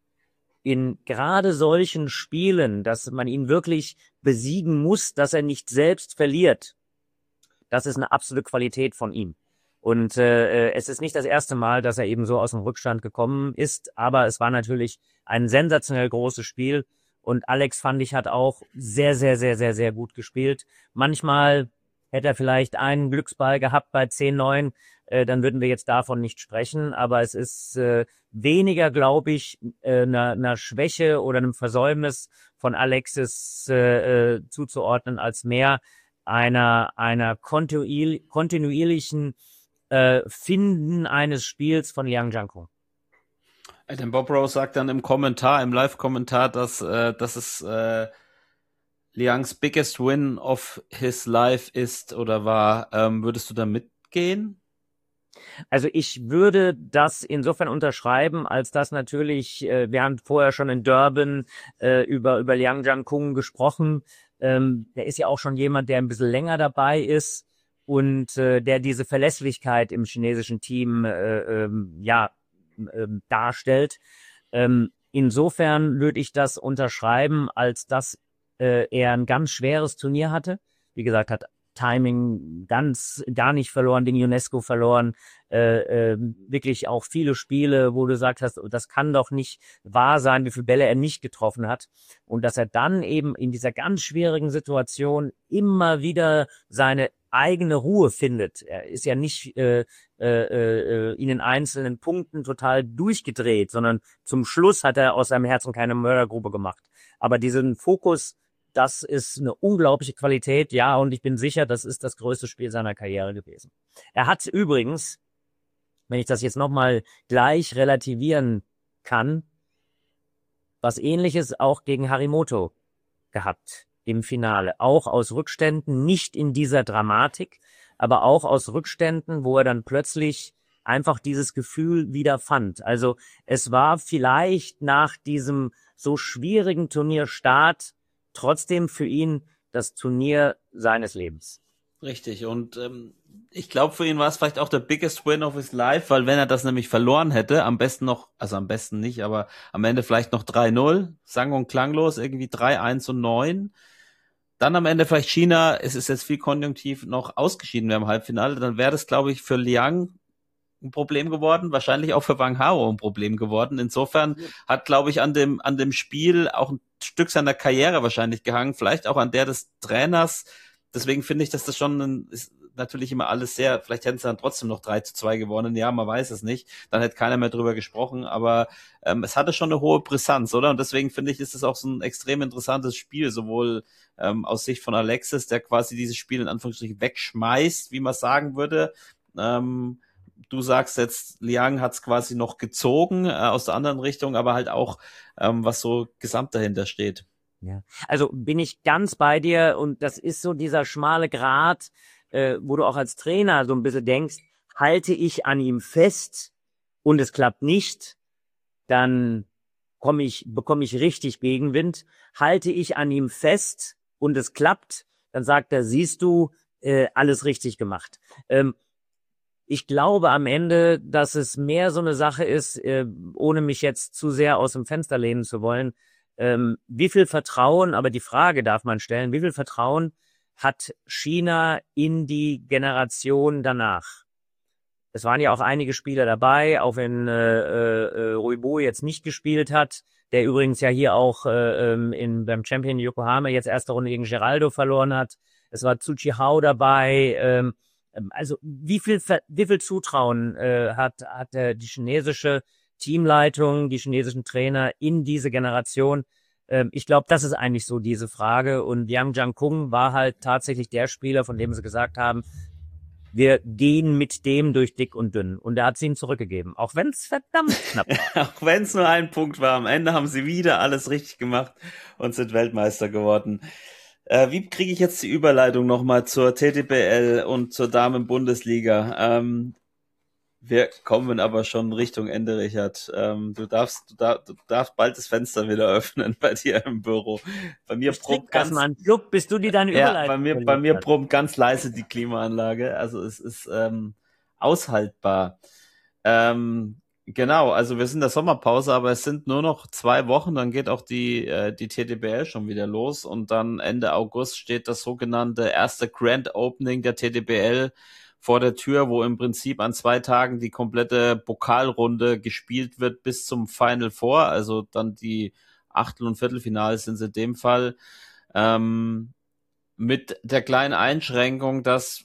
in gerade solchen Spielen, dass man ihn wirklich besiegen muss, dass er nicht selbst verliert, das ist eine absolute Qualität von ihm. Und äh, es ist nicht das erste Mal, dass er eben so aus dem Rückstand gekommen ist, aber es war natürlich ein sensationell großes Spiel und Alex, fand ich, hat auch sehr, sehr, sehr, sehr, sehr gut gespielt. Manchmal hätte er vielleicht einen Glücksball gehabt bei zehn neun, äh, dann würden wir jetzt davon nicht sprechen, aber es ist äh, weniger, glaube ich, äh, einer, einer Schwäche oder einem Versäumnis von Alexis äh, äh, zuzuordnen, als mehr einer, einer kontinuierlich, kontinuierlichen Äh, Finden eines Spiels von Liang Jiankun. Adam Bob Rose sagt dann im Kommentar, im Live-Kommentar, dass äh, dass es äh, Liangs biggest win of his life ist oder war. Ähm, würdest du da mitgehen? Also ich würde das insofern unterschreiben, als dass natürlich, äh, wir haben vorher schon in Durban äh, über über Liang Jiankun gesprochen. Ähm, der ist ja auch schon jemand, der ein bisschen länger dabei ist und äh, der diese Verlässlichkeit im chinesischen Team äh, ähm, ja äh, darstellt. Ähm, insofern würde ich das unterschreiben, als dass äh, er ein ganz schweres Turnier hatte. Wie gesagt, hat Timing ganz gar nicht verloren, den UNESCO verloren, äh, äh, wirklich auch viele Spiele, wo du sagst, hast, das kann doch nicht wahr sein, wie viele Bälle er nicht getroffen hat und dass er dann eben in dieser ganz schwierigen Situation immer wieder seine eigene Ruhe findet. Er ist ja nicht äh, äh, äh, in den einzelnen Punkten total durchgedreht, sondern zum Schluss hat er aus seinem Herzen keine Mördergrube gemacht. Aber diesen Fokus, das ist eine unglaubliche Qualität, ja, und ich bin sicher, das ist das größte Spiel seiner Karriere gewesen. Er hat übrigens, wenn ich das jetzt nochmal gleich relativieren kann, was Ähnliches auch gegen Harimoto gehabt im Finale. Auch aus Rückständen, nicht in dieser Dramatik, aber auch aus Rückständen, wo er dann plötzlich einfach dieses Gefühl wieder fand. Also es war vielleicht nach diesem so schwierigen Turnierstart trotzdem für ihn das Turnier seines Lebens. Richtig, und ähm, ich glaube, für ihn war es vielleicht auch der biggest win of his life, weil wenn er das nämlich verloren hätte, am besten noch, also am besten nicht, aber am Ende vielleicht noch drei null, sang- und klanglos, irgendwie drei eins und neun, dann am Ende vielleicht China, es ist jetzt viel konjunktiv, noch ausgeschieden wäre im Halbfinale, dann wäre das, glaube ich, für Liang ein Problem geworden, wahrscheinlich auch für Wang Hao ein Problem geworden. Insofern hat, glaube ich, an dem an dem Spiel auch ein Stück seiner Karriere wahrscheinlich gehangen, vielleicht auch an der des Trainers. Deswegen finde ich, dass das schon ein, ist natürlich immer alles sehr, vielleicht hätten sie dann trotzdem noch drei zu zwei gewonnen, ja, man weiß es nicht, dann hätte keiner mehr drüber gesprochen, aber ähm, es hatte schon eine hohe Brisanz, oder? Und deswegen finde ich, ist es auch so ein extrem interessantes Spiel, sowohl ähm, aus Sicht von Alexis, der quasi dieses Spiel in Anführungsstrichen wegschmeißt, wie man sagen würde. ähm, Du sagst jetzt, Liang hat es quasi noch gezogen äh, aus der anderen Richtung, aber halt auch, ähm, was so gesamt dahinter steht. Ja, also bin ich ganz bei dir und das ist so dieser schmale Grat, äh, wo du auch als Trainer so ein bisschen denkst, halte ich an ihm fest und es klappt nicht, dann komme ich, bekomme ich richtig Gegenwind. Halte ich an ihm fest und es klappt, dann sagt er, siehst du, äh, alles richtig gemacht. Ähm, Ich glaube am Ende, dass es mehr so eine Sache ist, äh, ohne mich jetzt zu sehr aus dem Fenster lehnen zu wollen, ähm, wie viel Vertrauen, aber die Frage darf man stellen, wie viel Vertrauen hat China in die Generation danach? Es waren ja auch einige Spieler dabei, auch wenn äh, äh, Ruibo jetzt nicht gespielt hat, der übrigens ja hier auch äh, in, beim Champion Yokohama jetzt erste Runde gegen Geraldo verloren hat. Es war Tzu Chi-hao dabei, ähm, Also wie viel wie viel Zutrauen äh, hat hat äh, die chinesische Teamleitung, die chinesischen Trainer in diese Generation? Ähm, ich glaube, das ist eigentlich so diese Frage. Und Liang Jiankun war halt tatsächlich der Spieler, von dem sie gesagt haben, wir gehen mit dem durch dick und dünn. Und er hat sie ihnen zurückgegeben, auch wenn es verdammt knapp war. Auch wenn es nur ein Punkt war. Am Ende haben sie wieder alles richtig gemacht und sind Weltmeister geworden. Äh, wie kriege ich jetzt die Überleitung nochmal zur T T B L und zur Damen-Bundesliga? Ähm, wir kommen aber schon Richtung Ende, Richard. Ähm, du darfst, du, dar, du darfst bald das Fenster wieder öffnen bei dir im Büro. Bei mir brummt ganz, mal einen Schluck, bis du dir deine ja, Überleitung bei mir, bei mir brummt ganz leise die Klimaanlage. Also es ist ähm, aushaltbar. Ähm, Genau, also wir sind in der Sommerpause, aber es sind nur noch zwei Wochen, dann geht auch die äh, die T T B L schon wieder los und dann Ende August steht das sogenannte erste Grand Opening der T T B L vor der Tür, wo im Prinzip an zwei Tagen die komplette Pokalrunde gespielt wird bis zum Final Four, also dann die Achtel- und Viertelfinals sind es in dem Fall, ähm, mit der kleinen Einschränkung, dass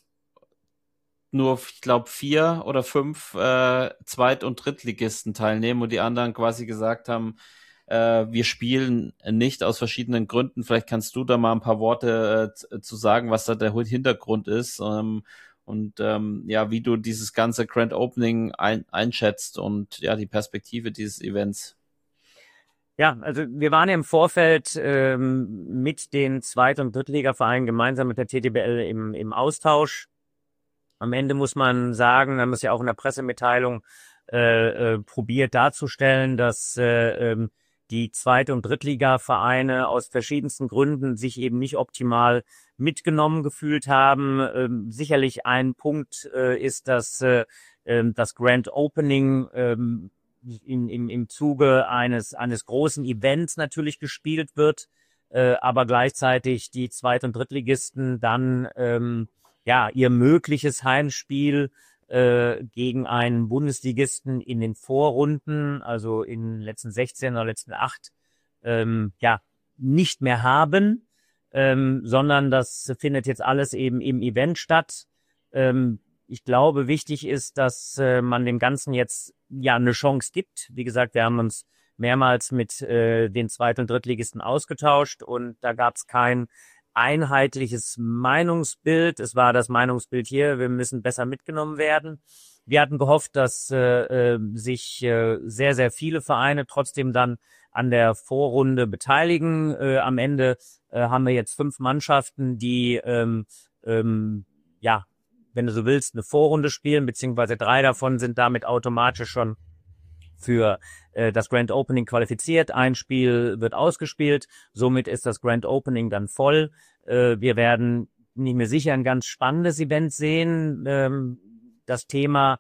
nur, ich glaube, vier oder fünf äh, Zweit- und Drittligisten teilnehmen und die anderen quasi gesagt haben, äh, wir spielen nicht aus verschiedenen Gründen. Vielleicht kannst du da mal ein paar Worte äh, zu sagen, was da der Hintergrund ist ähm, und ähm, ja, wie du dieses ganze Grand Opening ein, einschätzt und ja, die Perspektive dieses Events. Ja, also wir waren ja im Vorfeld ähm, mit den Zweit- und Drittligavereinen gemeinsam mit der T T B L im, im Austausch. Am Ende muss man sagen, haben wir es ja auch in der Pressemitteilung äh, äh, probiert darzustellen, dass äh, ähm, die Zweit- und Drittliga-Vereine aus verschiedensten Gründen sich eben nicht optimal mitgenommen gefühlt haben. Ähm, sicherlich ein Punkt äh, ist, dass äh, äh, das Grand Opening ähm, in, im, im Zuge eines, eines großen Events natürlich gespielt wird, äh, aber gleichzeitig die Zweit- und Drittligisten dann ähm, ja ihr mögliches Heimspiel äh, gegen einen Bundesligisten in den Vorrunden, also in den letzten sechzehn oder letzten acht, ähm, ja, nicht mehr haben, ähm, sondern das findet jetzt alles eben im Event statt. Ähm, ich glaube, wichtig ist, dass äh, man dem Ganzen jetzt ja eine Chance gibt. Wie gesagt, wir haben uns mehrmals mit äh, den Zweit- und Drittligisten ausgetauscht und da gab es kein einheitliches Meinungsbild. Es war das Meinungsbild hier, wir müssen besser mitgenommen werden. Wir hatten gehofft, dass äh, äh, sich äh, sehr, sehr viele Vereine trotzdem dann an der Vorrunde beteiligen. Äh, am Ende äh, haben wir jetzt fünf Mannschaften, die, ähm, ähm, ja, wenn du so willst, eine Vorrunde spielen, beziehungsweise drei davon sind damit automatisch schon für äh, das Grand Opening qualifiziert. Ein Spiel wird ausgespielt, somit ist das Grand Opening dann voll. Äh, wir werden, bin ich mir sicher, ein ganz spannendes Event sehen. Ähm, das Thema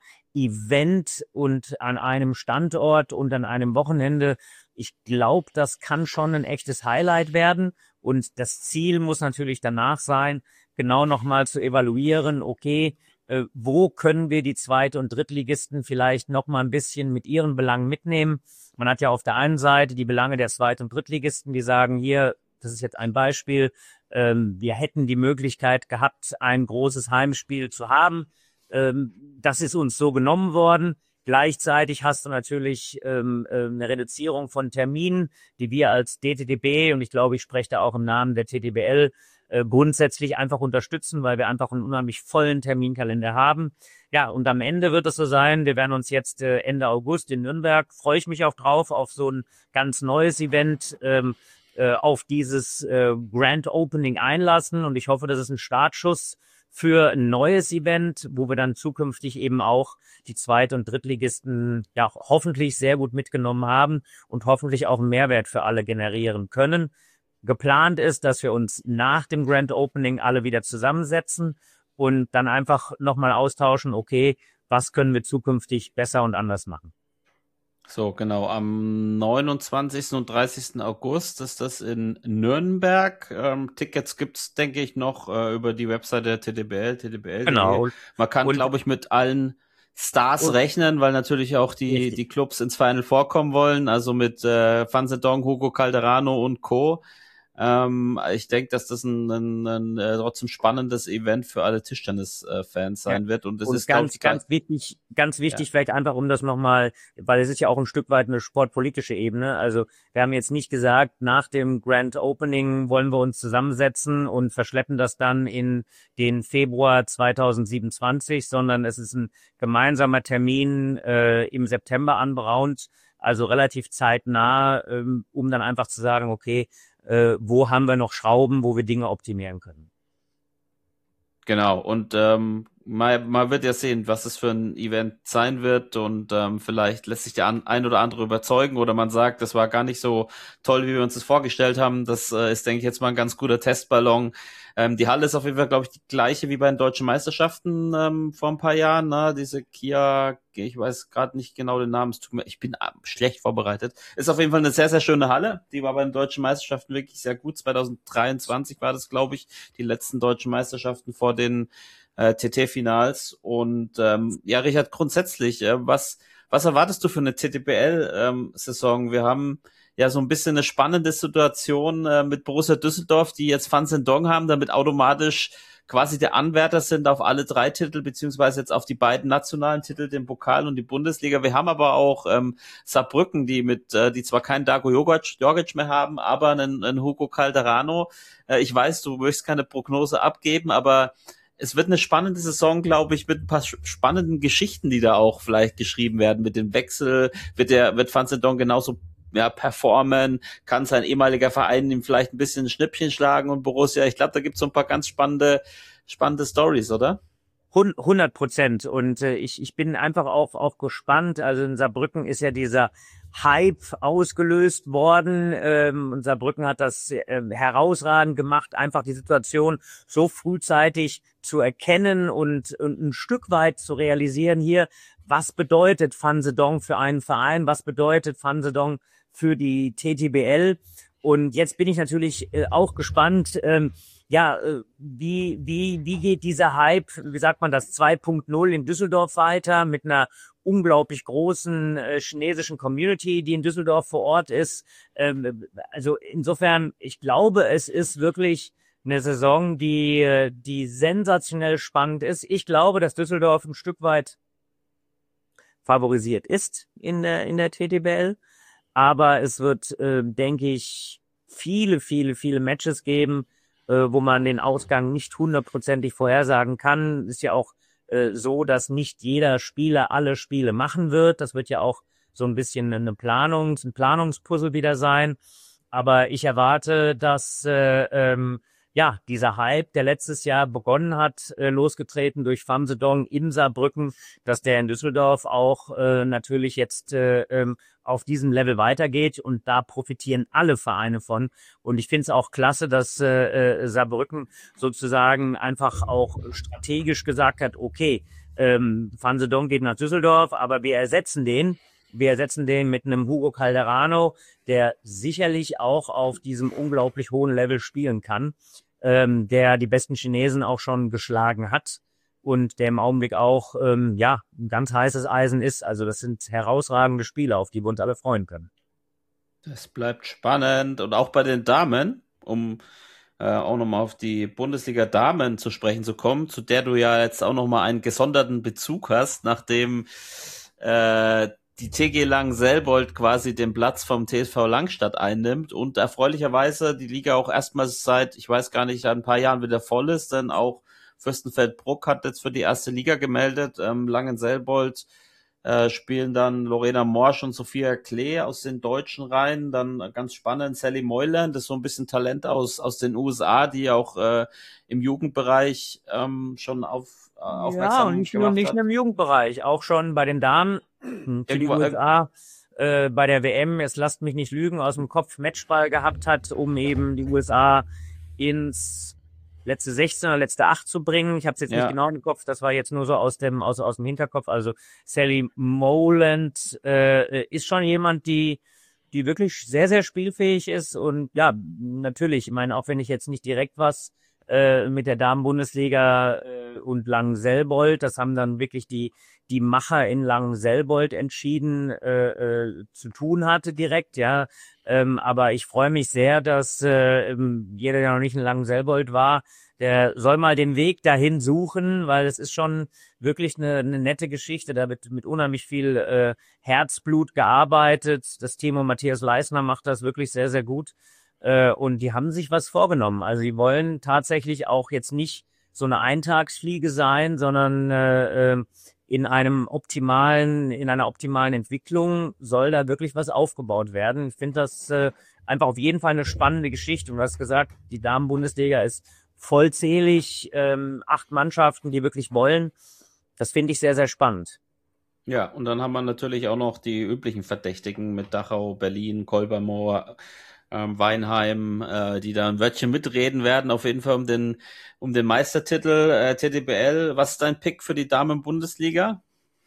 Event und an einem Standort und an einem Wochenende, ich glaube, das kann schon ein echtes Highlight werden. Und das Ziel muss natürlich danach sein, genau nochmal zu evaluieren, okay, äh, wo können wir die Zweit- und Drittligisten vielleicht nochmal ein bisschen mit ihren Belangen mitnehmen. Man hat ja auf der einen Seite die Belange der Zweit- und Drittligisten, die sagen hier, das ist jetzt ein Beispiel, ähm, wir hätten die Möglichkeit gehabt, ein großes Heimspiel zu haben. Ähm, das ist uns so genommen worden. Gleichzeitig hast du natürlich ähm, eine Reduzierung von Terminen, die wir als D T D B, und ich glaube, ich spreche da auch im Namen der T T B L, äh, grundsätzlich einfach unterstützen, weil wir einfach einen unheimlich vollen Terminkalender haben. Ja, und am Ende wird es so sein, wir werden uns jetzt äh, Ende August in Nürnberg, freue ich mich auch drauf, auf so ein ganz neues Event, ähm, äh, auf dieses äh, Grand Opening einlassen, und ich hoffe, das ist ein Startschuss für ein neues Event, wo wir dann zukünftig eben auch die Zweit- und Drittligisten ja hoffentlich sehr gut mitgenommen haben und hoffentlich auch einen Mehrwert für alle generieren können. Geplant ist, dass wir uns nach dem Grand Opening alle wieder zusammensetzen und dann einfach nochmal austauschen, okay, was können wir zukünftig besser und anders machen. So, genau. Am neunundzwanzigsten und dreißigsten August ist das in Nürnberg. Ähm, Tickets gibt's, denke ich, noch äh, über die Webseite der T D B L, T D B L punkt de. Genau. Man kann, glaube ich, mit allen Stars rechnen, weil natürlich auch die Richtig. die Clubs ins Final vorkommen wollen. Also mit äh, Van Zendong, Hugo Calderano und Co. Ähm, ich denke, dass das ein, ein, ein äh, trotzdem spannendes Event für alle Tischtennis-Fans sein Ja. wird. Und es Und ist, glaube ganz, ich, ganz wichtig, ganz wichtig Ja. vielleicht einfach, um das nochmal, weil es ist ja auch ein Stück weit eine sportpolitische Ebene. Also wir haben jetzt nicht gesagt, nach dem Grand Opening wollen wir uns zusammensetzen und verschleppen das dann in den Februar zweitausendsiebenundzwanzig, sondern es ist ein gemeinsamer Termin äh, im September anberaumt, also relativ zeitnah, ähm, um dann einfach zu sagen, okay, äh, wo haben wir noch Schrauben, wo wir Dinge optimieren können. Genau, und ähm, man, man wird ja sehen, was es für ein Event sein wird, und ähm, vielleicht lässt sich der an, ein oder andere überzeugen, oder man sagt, das war gar nicht so toll, wie wir uns das vorgestellt haben. Das äh, ist, denke ich, jetzt mal ein ganz guter Testballon. Ähm, die Halle ist auf jeden Fall, glaube ich, die gleiche wie bei den Deutschen Meisterschaften ähm, vor ein paar Jahren. Ne? Diese Kia, ich weiß gerade nicht genau den Namen, es tut mir, ich bin äh, schlecht vorbereitet. Ist auf jeden Fall eine sehr, sehr schöne Halle. Die war bei den Deutschen Meisterschaften wirklich sehr gut. zweitausenddreiundzwanzig war das, glaube ich, die letzten Deutschen Meisterschaften vor den äh, T T-Finals. Und ähm, ja, Richard, grundsätzlich, äh, was was erwartest du für eine T T B L-Saison? Ähm, Wir haben ja so ein bisschen eine spannende Situation äh, mit Borussia Düsseldorf, die jetzt Van Zendong haben, damit automatisch quasi der Anwärter sind auf alle drei Titel, beziehungsweise jetzt auf die beiden nationalen Titel, den Pokal und die Bundesliga. Wir haben aber auch ähm, Saarbrücken, die mit, äh, die zwar keinen Darko Jorgic mehr haben, aber einen, einen Hugo Calderano. Äh, ich weiß, du möchtest keine Prognose abgeben, aber es wird eine spannende Saison, glaube ich, mit ein paar spannenden Geschichten, die da auch vielleicht geschrieben werden. Mit dem Wechsel wird der, wird Van Zendong genauso ja, performen, kann sein ehemaliger Verein ihm vielleicht ein bisschen ein Schnippchen schlagen und Borussia. Ich glaube, da gibt es so ein paar ganz spannende, spannende Stories, oder? hundert Prozent. Und äh, ich, ich bin einfach auch, auch gespannt. Also in Saarbrücken ist ja dieser Hype ausgelöst worden. Ähm, und Saarbrücken hat das äh, herausragend gemacht, einfach die Situation so frühzeitig zu erkennen und, und ein Stück weit zu realisieren hier, was bedeutet Fansedong für einen Verein, was bedeutet Fansedong für die T T B L. Und jetzt bin ich natürlich äh, auch gespannt, ähm, ja, äh, wie, wie, wie geht dieser Hype, wie sagt man das, zwei Punkt null in Düsseldorf weiter mit einer unglaublich großen äh, chinesischen Community, die in Düsseldorf vor Ort ist. Ähm, also insofern, ich glaube, es ist wirklich eine Saison, die, die sensationell spannend ist. Ich glaube, dass Düsseldorf ein Stück weit favorisiert ist in der, in der T T B L. Aber es wird, äh, denke ich, viele, viele, viele Matches geben, äh, wo man den Ausgang nicht hundertprozentig vorhersagen kann. Ist ja auch äh, so, dass nicht jeder Spieler alle Spiele machen wird. Das wird ja auch so ein bisschen eine Planung, ein Planungspuzzle wieder sein. Aber ich erwarte, dass äh, ähm, ja dieser Hype, der letztes Jahr begonnen hat, äh, losgetreten durch Fansedong in Saarbrücken, dass der in Düsseldorf auch äh, natürlich jetzt äh, ähm, auf diesem Level weitergeht und da profitieren alle Vereine von. Und ich finde es auch klasse, dass äh, äh, Saarbrücken sozusagen einfach auch strategisch gesagt hat, okay, ähm, Fansedong geht nach Düsseldorf, aber wir ersetzen den. Wir ersetzen den mit einem Hugo Calderano, der sicherlich auch auf diesem unglaublich hohen Level spielen kann, ähm, der die besten Chinesen auch schon geschlagen hat und der im Augenblick auch ähm, ja ein ganz heißes Eisen ist. Also das sind herausragende Spiele, auf die wir uns alle freuen können. Das bleibt spannend. Und auch bei den Damen, um äh, auch nochmal auf die Bundesliga-Damen zu sprechen zu kommen, zu der du ja jetzt auch nochmal einen gesonderten Bezug hast, nachdem äh, die T G Langenselbold quasi den Platz vom T S V Langstadt einnimmt und erfreulicherweise die Liga auch erstmals seit, ich weiß gar nicht, ein paar Jahren wieder voll ist, denn auch Fürstenfeldbruck hat jetzt für die erste Liga gemeldet. Ähm, Langenselbold äh, spielen dann Lorena Morsch und Sophia Klee aus den deutschen Reihen. Dann ganz spannend Sally Moyland, das ist so ein bisschen Talent aus aus den U S A, die auch äh, im Jugendbereich ähm, schon auf äh, aufmerksam ja, und nicht nur, nicht nur im Jugendbereich, auch schon bei den Damen für die Irgendwo- U S A äh, bei der W M, jetzt lasst mich nicht lügen, aus dem Kopf Matchball gehabt hat, um eben die U S A ins letzte sechzehn oder letzte acht zu bringen. Ich habe es jetzt Ja. nicht genau im Kopf, das war jetzt nur so aus dem aus, aus dem Hinterkopf. Also Sally Moland äh, ist schon jemand, die die wirklich sehr, sehr spielfähig ist. Und ja, natürlich, ich meine, auch wenn ich jetzt nicht direkt was äh, mit der Damen-Bundesliga äh, und Langenselbold, das haben dann wirklich die die Macher in Langenselbold entschieden äh, äh, zu tun hatte direkt, ja. Ähm, aber ich freue mich sehr, dass äh, ähm, jeder, der noch nicht in Langenselbold war, der soll mal den Weg dahin suchen, weil es ist schon wirklich eine, eine nette Geschichte. Da wird mit unheimlich viel äh, Herzblut gearbeitet. Das Team um Matthias Leisner macht das wirklich sehr, sehr gut. Äh, und die haben sich was vorgenommen. Also die wollen tatsächlich auch jetzt nicht so eine Eintagsfliege sein, sondern äh, äh, in einem optimalen, in einer optimalen Entwicklung soll da wirklich was aufgebaut werden. Ich finde das äh, einfach auf jeden Fall eine spannende Geschichte. Und du hast gesagt, die Damen-Bundesliga ist vollzählig, ähm, acht Mannschaften, die wirklich wollen. Das finde ich sehr, sehr spannend. Ja, und dann haben wir natürlich auch noch die üblichen Verdächtigen mit Dachau, Berlin, Kolbermoor, ähm, Weinheim, äh, die da ein Wörtchen mitreden werden, auf jeden Fall um den um den Meistertitel äh, T T B L. Was ist dein Pick für die Damen-Bundesliga?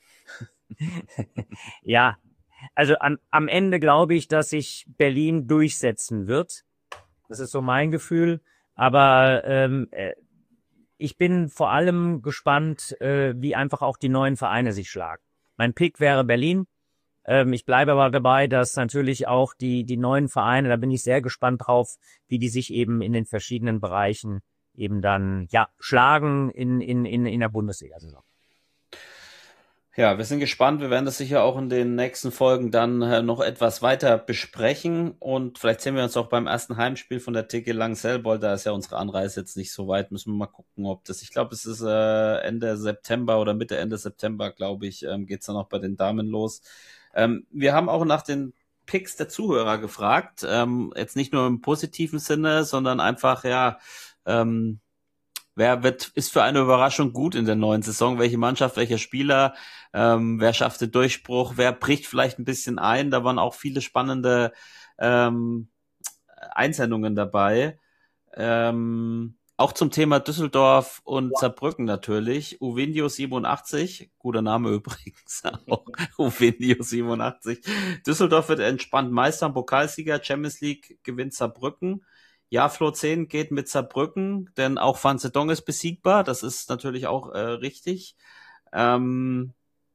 Ja, also an, am Ende glaube ich, dass sich Berlin durchsetzen wird. Das ist so mein Gefühl. Aber ähm, äh, ich bin vor allem gespannt, äh, wie einfach auch die neuen Vereine sich schlagen. Mein Pick wäre Berlin. Ähm, ich bleibe aber dabei, dass natürlich auch die die neuen Vereine, da bin ich sehr gespannt drauf, wie die sich eben in den verschiedenen Bereichen eben dann ja schlagen in in in in der Bundesliga-Saison. Ja, wir sind gespannt. Wir werden das sicher auch in den nächsten Folgen dann äh, noch etwas weiter besprechen und vielleicht sehen wir uns auch beim ersten Heimspiel von der T G Langenselbold. Da ist ja unsere Anreise jetzt nicht so weit. Müssen wir mal gucken, ob das, ich glaube, es ist äh, Ende September oder Mitte, Ende September, glaube ich, ähm, geht's dann auch bei den Damen los. Ähm, wir haben auch nach den Picks der Zuhörer gefragt. Ähm, jetzt nicht nur im positiven Sinne, sondern einfach, ja, ähm, wer wird ist für eine Überraschung gut in der neuen Saison? Welche Mannschaft, welcher Spieler? Ähm, wer schafft den Durchbruch? Wer bricht vielleicht ein bisschen ein? Da waren auch viele spannende ähm, Einsendungen dabei. Ähm, auch zum Thema Düsseldorf und Saarbrücken natürlich. Uvinio siebenundachtzig, guter Name übrigens auch. Uvinio siebenundachtzig. Düsseldorf wird entspannt Meister und Pokalsieger. Champions League gewinnt Saarbrücken. Ja, Flo zehn geht mit Saarbrücken, denn auch Van Zedong ist besiegbar. Das ist natürlich auch äh, richtig. Ähm,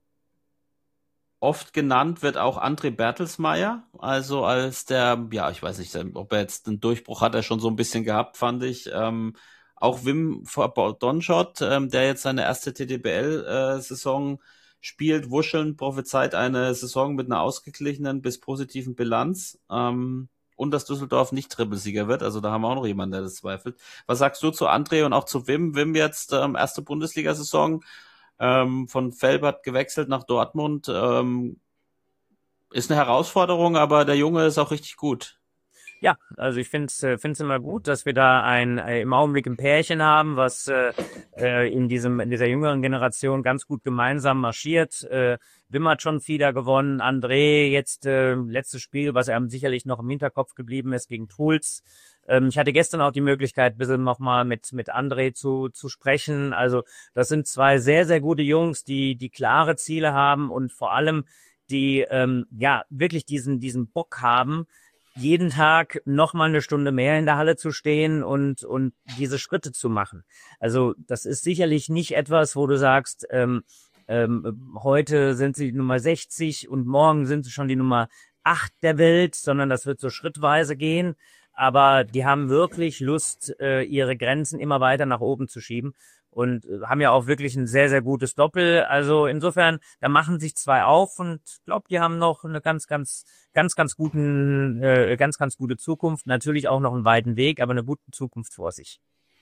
Oft genannt wird auch André Bertelsmeier, also als der, ja, ich weiß nicht, ob er jetzt einen Durchbruch hat, er schon so ein bisschen gehabt, fand ich. Ähm, auch Wim Donschot, ähm, der jetzt seine erste T D B L-Saison äh, spielt, wuscheln, prophezeit eine Saison mit einer ausgeglichenen bis positiven Bilanz. Ähm, und dass Düsseldorf nicht Trippelsieger wird, also da haben wir auch noch jemanden, der das zweifelt. Was sagst du zu André und auch zu Wim? Wim jetzt ähm, erste Bundesliga-Saison, Ähm, von Felbert gewechselt nach Dortmund. Ähm, ist eine Herausforderung, aber der Junge ist auch richtig gut. Ja, also ich finde es äh, find's immer gut, dass wir da ein äh, im Augenblick ein Pärchen haben, was äh, äh, in diesem in dieser jüngeren Generation ganz gut gemeinsam marschiert. Äh, Wim hat schon wieder gewonnen, André jetzt äh, letztes Spiel, was einem sicherlich noch im Hinterkopf geblieben ist, gegen Truls. Ähm, ich hatte gestern auch die Möglichkeit, ein bisschen nochmal mit mit André zu zu sprechen. Also das sind zwei sehr, sehr gute Jungs, die die klare Ziele haben und vor allem die ähm, ja wirklich diesen diesen Bock haben, jeden Tag noch mal eine Stunde mehr in der Halle zu stehen und und diese Schritte zu machen. Also das ist sicherlich nicht etwas, wo du sagst, ähm, ähm, heute sind sie die Nummer sechzig und morgen sind sie schon die Nummer acht der Welt, sondern das wird so schrittweise gehen. Aber die haben wirklich Lust, äh, ihre Grenzen immer weiter nach oben zu schieben und äh, haben ja auch wirklich ein sehr, sehr gutes Doppel. Also insofern, da machen sich zwei auf und ich glaube, die haben noch eine ganz, ganz, ganz, ganz guten, äh, ganz, ganz gute Zukunft. Natürlich auch noch einen weiten Weg, aber eine gute Zukunft vor sich.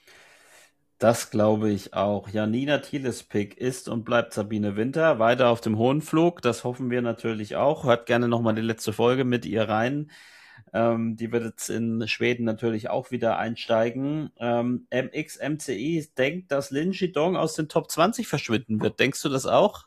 Das glaube ich auch. Janina Thieles Pick ist und bleibt Sabine Winter weiter auf dem hohen Flug. Das hoffen wir natürlich auch. Hört gerne nochmal die letzte Folge mit ihr rein. Ähm, die wird jetzt in Schweden natürlich auch wieder einsteigen. Ähm, M X M C I denkt, dass Lin Jidong aus den Top zwanzig verschwinden wird. Denkst du das auch?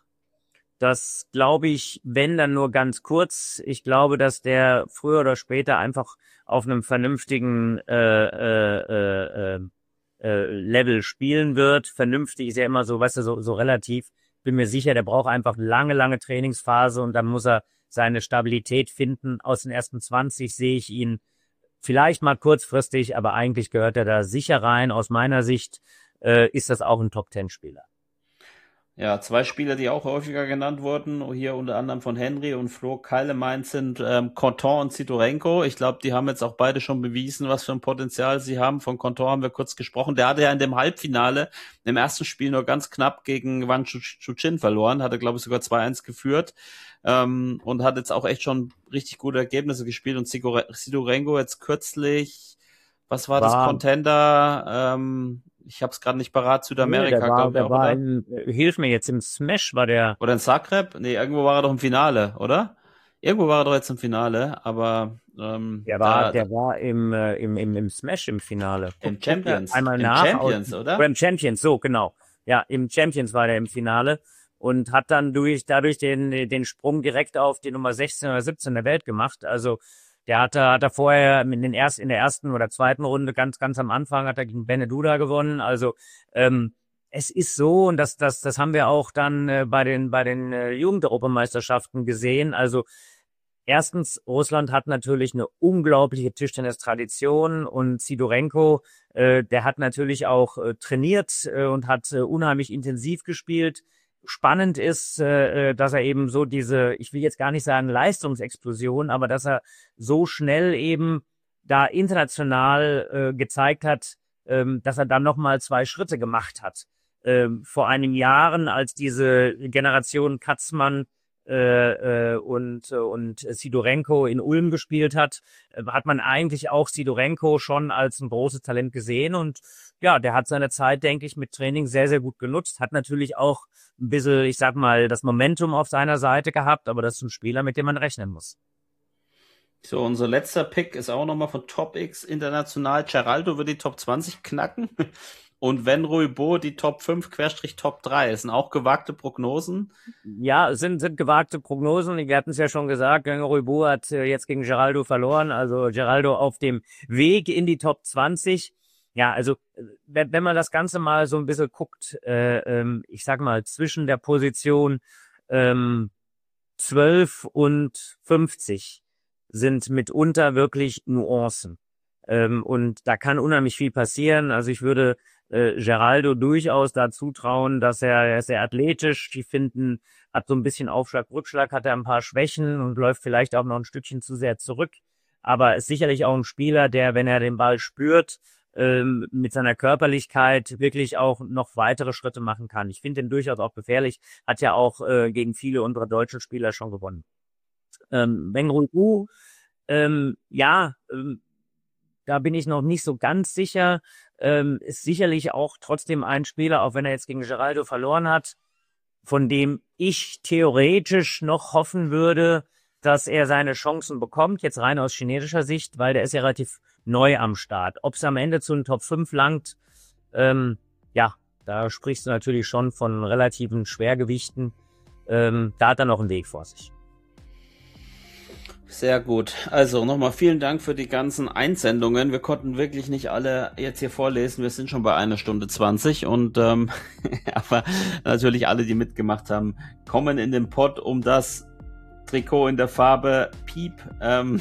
Das glaube ich, wenn dann nur ganz kurz. Ich glaube, dass der früher oder später einfach auf einem vernünftigen äh, äh, äh, äh, Level spielen wird. Vernünftig ist ja immer so, weißt du, so, so relativ. Bin mir sicher, der braucht einfach lange, lange Trainingsphase und dann muss er seine Stabilität finden. Aus den ersten zwanzig sehe ich ihn vielleicht mal kurzfristig, aber eigentlich gehört er da sicher rein. Aus meiner Sicht äh, ist das auch ein Top-Zehn-Spieler. Ja, zwei Spieler, die auch häufiger genannt wurden, hier unter anderem von Henry und Flo Keilemein sind ähm, Conton und Sidorenko. Ich glaube, die haben jetzt auch beide schon bewiesen, was für ein Potenzial sie haben. Von Conton haben wir kurz gesprochen. Der hatte ja in dem Halbfinale im ersten Spiel nur ganz knapp gegen Wang Chuchin verloren, hatte, glaube ich, sogar zwei eins geführt ähm, und hat jetzt auch echt schon richtig gute Ergebnisse gespielt. Und Sidorenko jetzt kürzlich, was war, war das, Contender, ähm, ich habe es gerade nicht parat, Südamerika, nee, der war, glaube ich der auch, war oder? In, hilf mir jetzt, im Smash war der. Oder in Zagreb? Nee, irgendwo war er doch im Finale, oder? Irgendwo war er doch jetzt im Finale, aber ähm, der war, da, der war im, äh, im, im, im Smash im Finale. Im Champions. Einmal Im nach. Champions, aus, oder? Oder im Champions, so, genau. Ja, im Champions war der im Finale und hat dann durch, dadurch den, den Sprung direkt auf die Nummer sechzehn oder siebzehn der Welt gemacht. Also, der hat da, hat er vorher in, den ersten, in der ersten oder zweiten Runde ganz, ganz am Anfang hat er gegen Beneduda gewonnen. Also ähm, es ist so, und das, das, das haben wir auch dann äh, bei den, bei den äh, Jugendeuropameisterschaften gesehen. Also erstens, Russland hat natürlich eine unglaubliche Tischtennis-Tradition und Sidorenko, äh, der hat natürlich auch äh, trainiert äh, und hat äh, unheimlich intensiv gespielt. Spannend ist, äh, dass er eben so diese, ich will jetzt gar nicht sagen Leistungsexplosion, aber dass er so schnell eben da international äh, gezeigt hat, ähm, dass er dann nochmal zwei Schritte gemacht hat. Ähm, vor einigen Jahren, als diese Generation Katzmann äh, äh, und, und Sidorenko in Ulm gespielt hat, äh, hat man eigentlich auch Sidorenko schon als ein großes Talent gesehen und ja, der hat seine Zeit, denke ich, mit Training sehr, sehr gut genutzt, hat natürlich auch ein bisschen, ich sag mal, das Momentum auf seiner Seite gehabt, aber das ist ein Spieler, mit dem man rechnen muss. So, unser letzter Pick ist auch nochmal von Top X international. Geraldo wird die Top zwanzig knacken. Und wenn Ruibo die Top fünf Querstrich Top drei, das sind auch gewagte Prognosen? Ja, es sind, sind gewagte Prognosen. Wir hatten es ja schon gesagt, Ruibo hat jetzt gegen Geraldo verloren, also Geraldo auf dem Weg in die Top zwanzig. Ja, also wenn, wenn man das Ganze mal so ein bisschen guckt, äh, ähm, ich sag mal, zwischen der Position ähm, zwölf und fünfzig sind mitunter wirklich Nuancen. Ähm, und da kann unheimlich viel passieren. Also ich würde äh, Geraldo durchaus dazu trauen, dass er, er ist sehr athletisch, die finden, hat so ein bisschen Aufschlag, Rückschlag, hat er ein paar Schwächen und läuft vielleicht auch noch ein Stückchen zu sehr zurück. Aber ist sicherlich auch ein Spieler, der, wenn er den Ball spürt, ähm, mit seiner Körperlichkeit wirklich auch noch weitere Schritte machen kann. Ich finde ihn durchaus auch gefährlich, hat ja auch äh, gegen viele unserer deutschen Spieler schon gewonnen. Ähm, Weng Ruibo, ähm, ja, ähm, da bin ich noch nicht so ganz sicher, ähm, ist sicherlich auch trotzdem ein Spieler, auch wenn er jetzt gegen Geraldo verloren hat, von dem ich theoretisch noch hoffen würde, dass er seine Chancen bekommt, jetzt rein aus chinesischer Sicht, weil der ist ja relativ neu am Start. Ob es am Ende zu den Top fünf langt, ähm, ja, da sprichst du natürlich schon von relativen Schwergewichten. Ähm, da hat er noch einen Weg vor sich. Sehr gut. Also nochmal vielen Dank für die ganzen Einsendungen. Wir konnten wirklich nicht alle jetzt hier vorlesen. Wir sind schon bei einer Stunde zwanzig und ähm, aber natürlich alle, die mitgemacht haben, kommen in den Pod, um das Trikot in der Farbe Piep, ähm,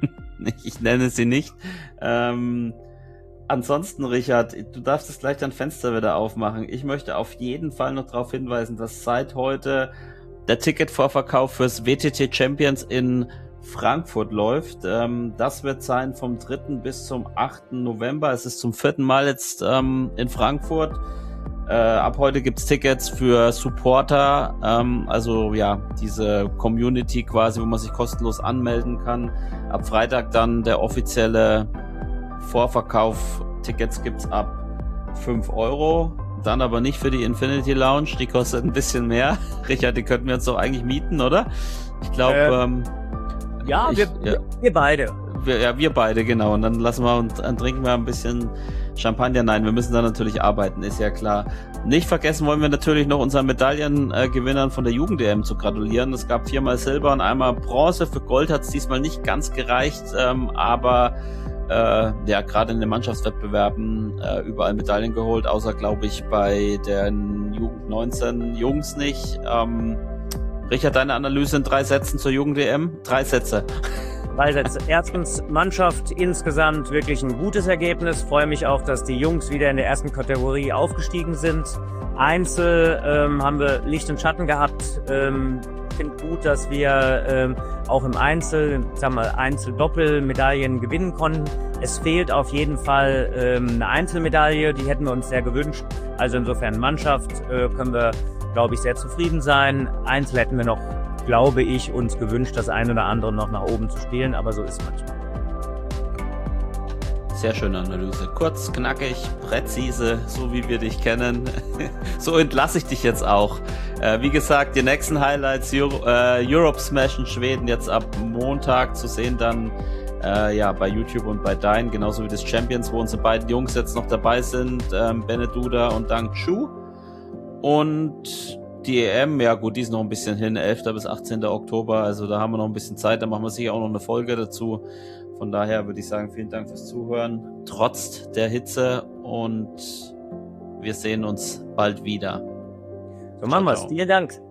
ich nenne sie nicht. Ähm, ansonsten, Richard, du darfst jetzt gleich dein Fenster wieder aufmachen. Ich möchte auf jeden Fall noch darauf hinweisen, dass seit heute der Ticketvorverkauf fürs W T T Champions in Frankfurt läuft. Ähm, das wird sein vom dritten bis zum achten November. Es ist zum vierten Mal jetzt ähm, in Frankfurt. Äh, ab heute gibt's Tickets für Supporter, ähm, also ja, diese Community quasi, wo man sich kostenlos anmelden kann. Ab Freitag dann der offizielle Vorverkauf. Tickets gibt's ab fünf Euro. Dann aber nicht für die Infinity Lounge, die kostet ein bisschen mehr. Richard, die könnten wir jetzt doch eigentlich mieten, oder? Ich glaube, äh, ähm, ja, ich, wir, ja, wir beide. Wir, ja, wir beide, genau. Und dann lassen wir und dann trinken wir ein bisschen Champagner. Nein, wir müssen da natürlich arbeiten, ist ja klar. Nicht vergessen wollen wir natürlich noch unseren Medaillengewinnern von der Jugend-D M zu gratulieren. Es gab viermal Silber und einmal Bronze. Für Gold hat es diesmal nicht ganz gereicht, ähm, aber äh, ja, gerade in den Mannschaftswettbewerben äh, überall Medaillen geholt, außer, glaube ich, bei den Jugend neunzehn Jungs nicht. Ähm, Richard, deine Analyse in drei Sätzen zur Jugend-D M? Drei Sätze. Drei Sätze. Erstens, Mannschaft insgesamt wirklich ein gutes Ergebnis. Freue mich auch, dass die Jungs wieder in der ersten Kategorie aufgestiegen sind. Einzel ähm, haben wir Licht und Schatten gehabt. Ähm, finde gut, dass wir ähm, auch im Einzel, sagen wir Einzel-Doppel Medaillen gewinnen konnten. Es fehlt auf jeden Fall ähm, eine Einzelmedaille, die hätten wir uns sehr gewünscht. Also insofern Mannschaft äh, können wir, glaube ich, sehr zufrieden sein. Einzel hätten wir noch, glaube ich, uns gewünscht, das ein oder andere noch nach oben zu spielen, aber so ist es manchmal. Sehr schöne Analyse. Kurz, knackig, präzise, so wie wir dich kennen. So entlasse ich dich jetzt auch. Äh, wie gesagt, die nächsten Highlights, Euro, äh, Europe Smash in Schweden, jetzt ab Montag zu sehen dann äh, ja bei YouTube und bei Dine, genauso wie das Champions, wo unsere beiden Jungs jetzt noch dabei sind, ähm, Beneduda und Dang Chu. Und die E M, ja gut, die ist noch ein bisschen hin, elfter bis achtzehnter Oktober, also da haben wir noch ein bisschen Zeit, da machen wir sicher auch noch eine Folge dazu. Von daher würde ich sagen, vielen Dank fürs Zuhören, trotz der Hitze, und wir sehen uns bald wieder. So machen wir's. Vielen Dank.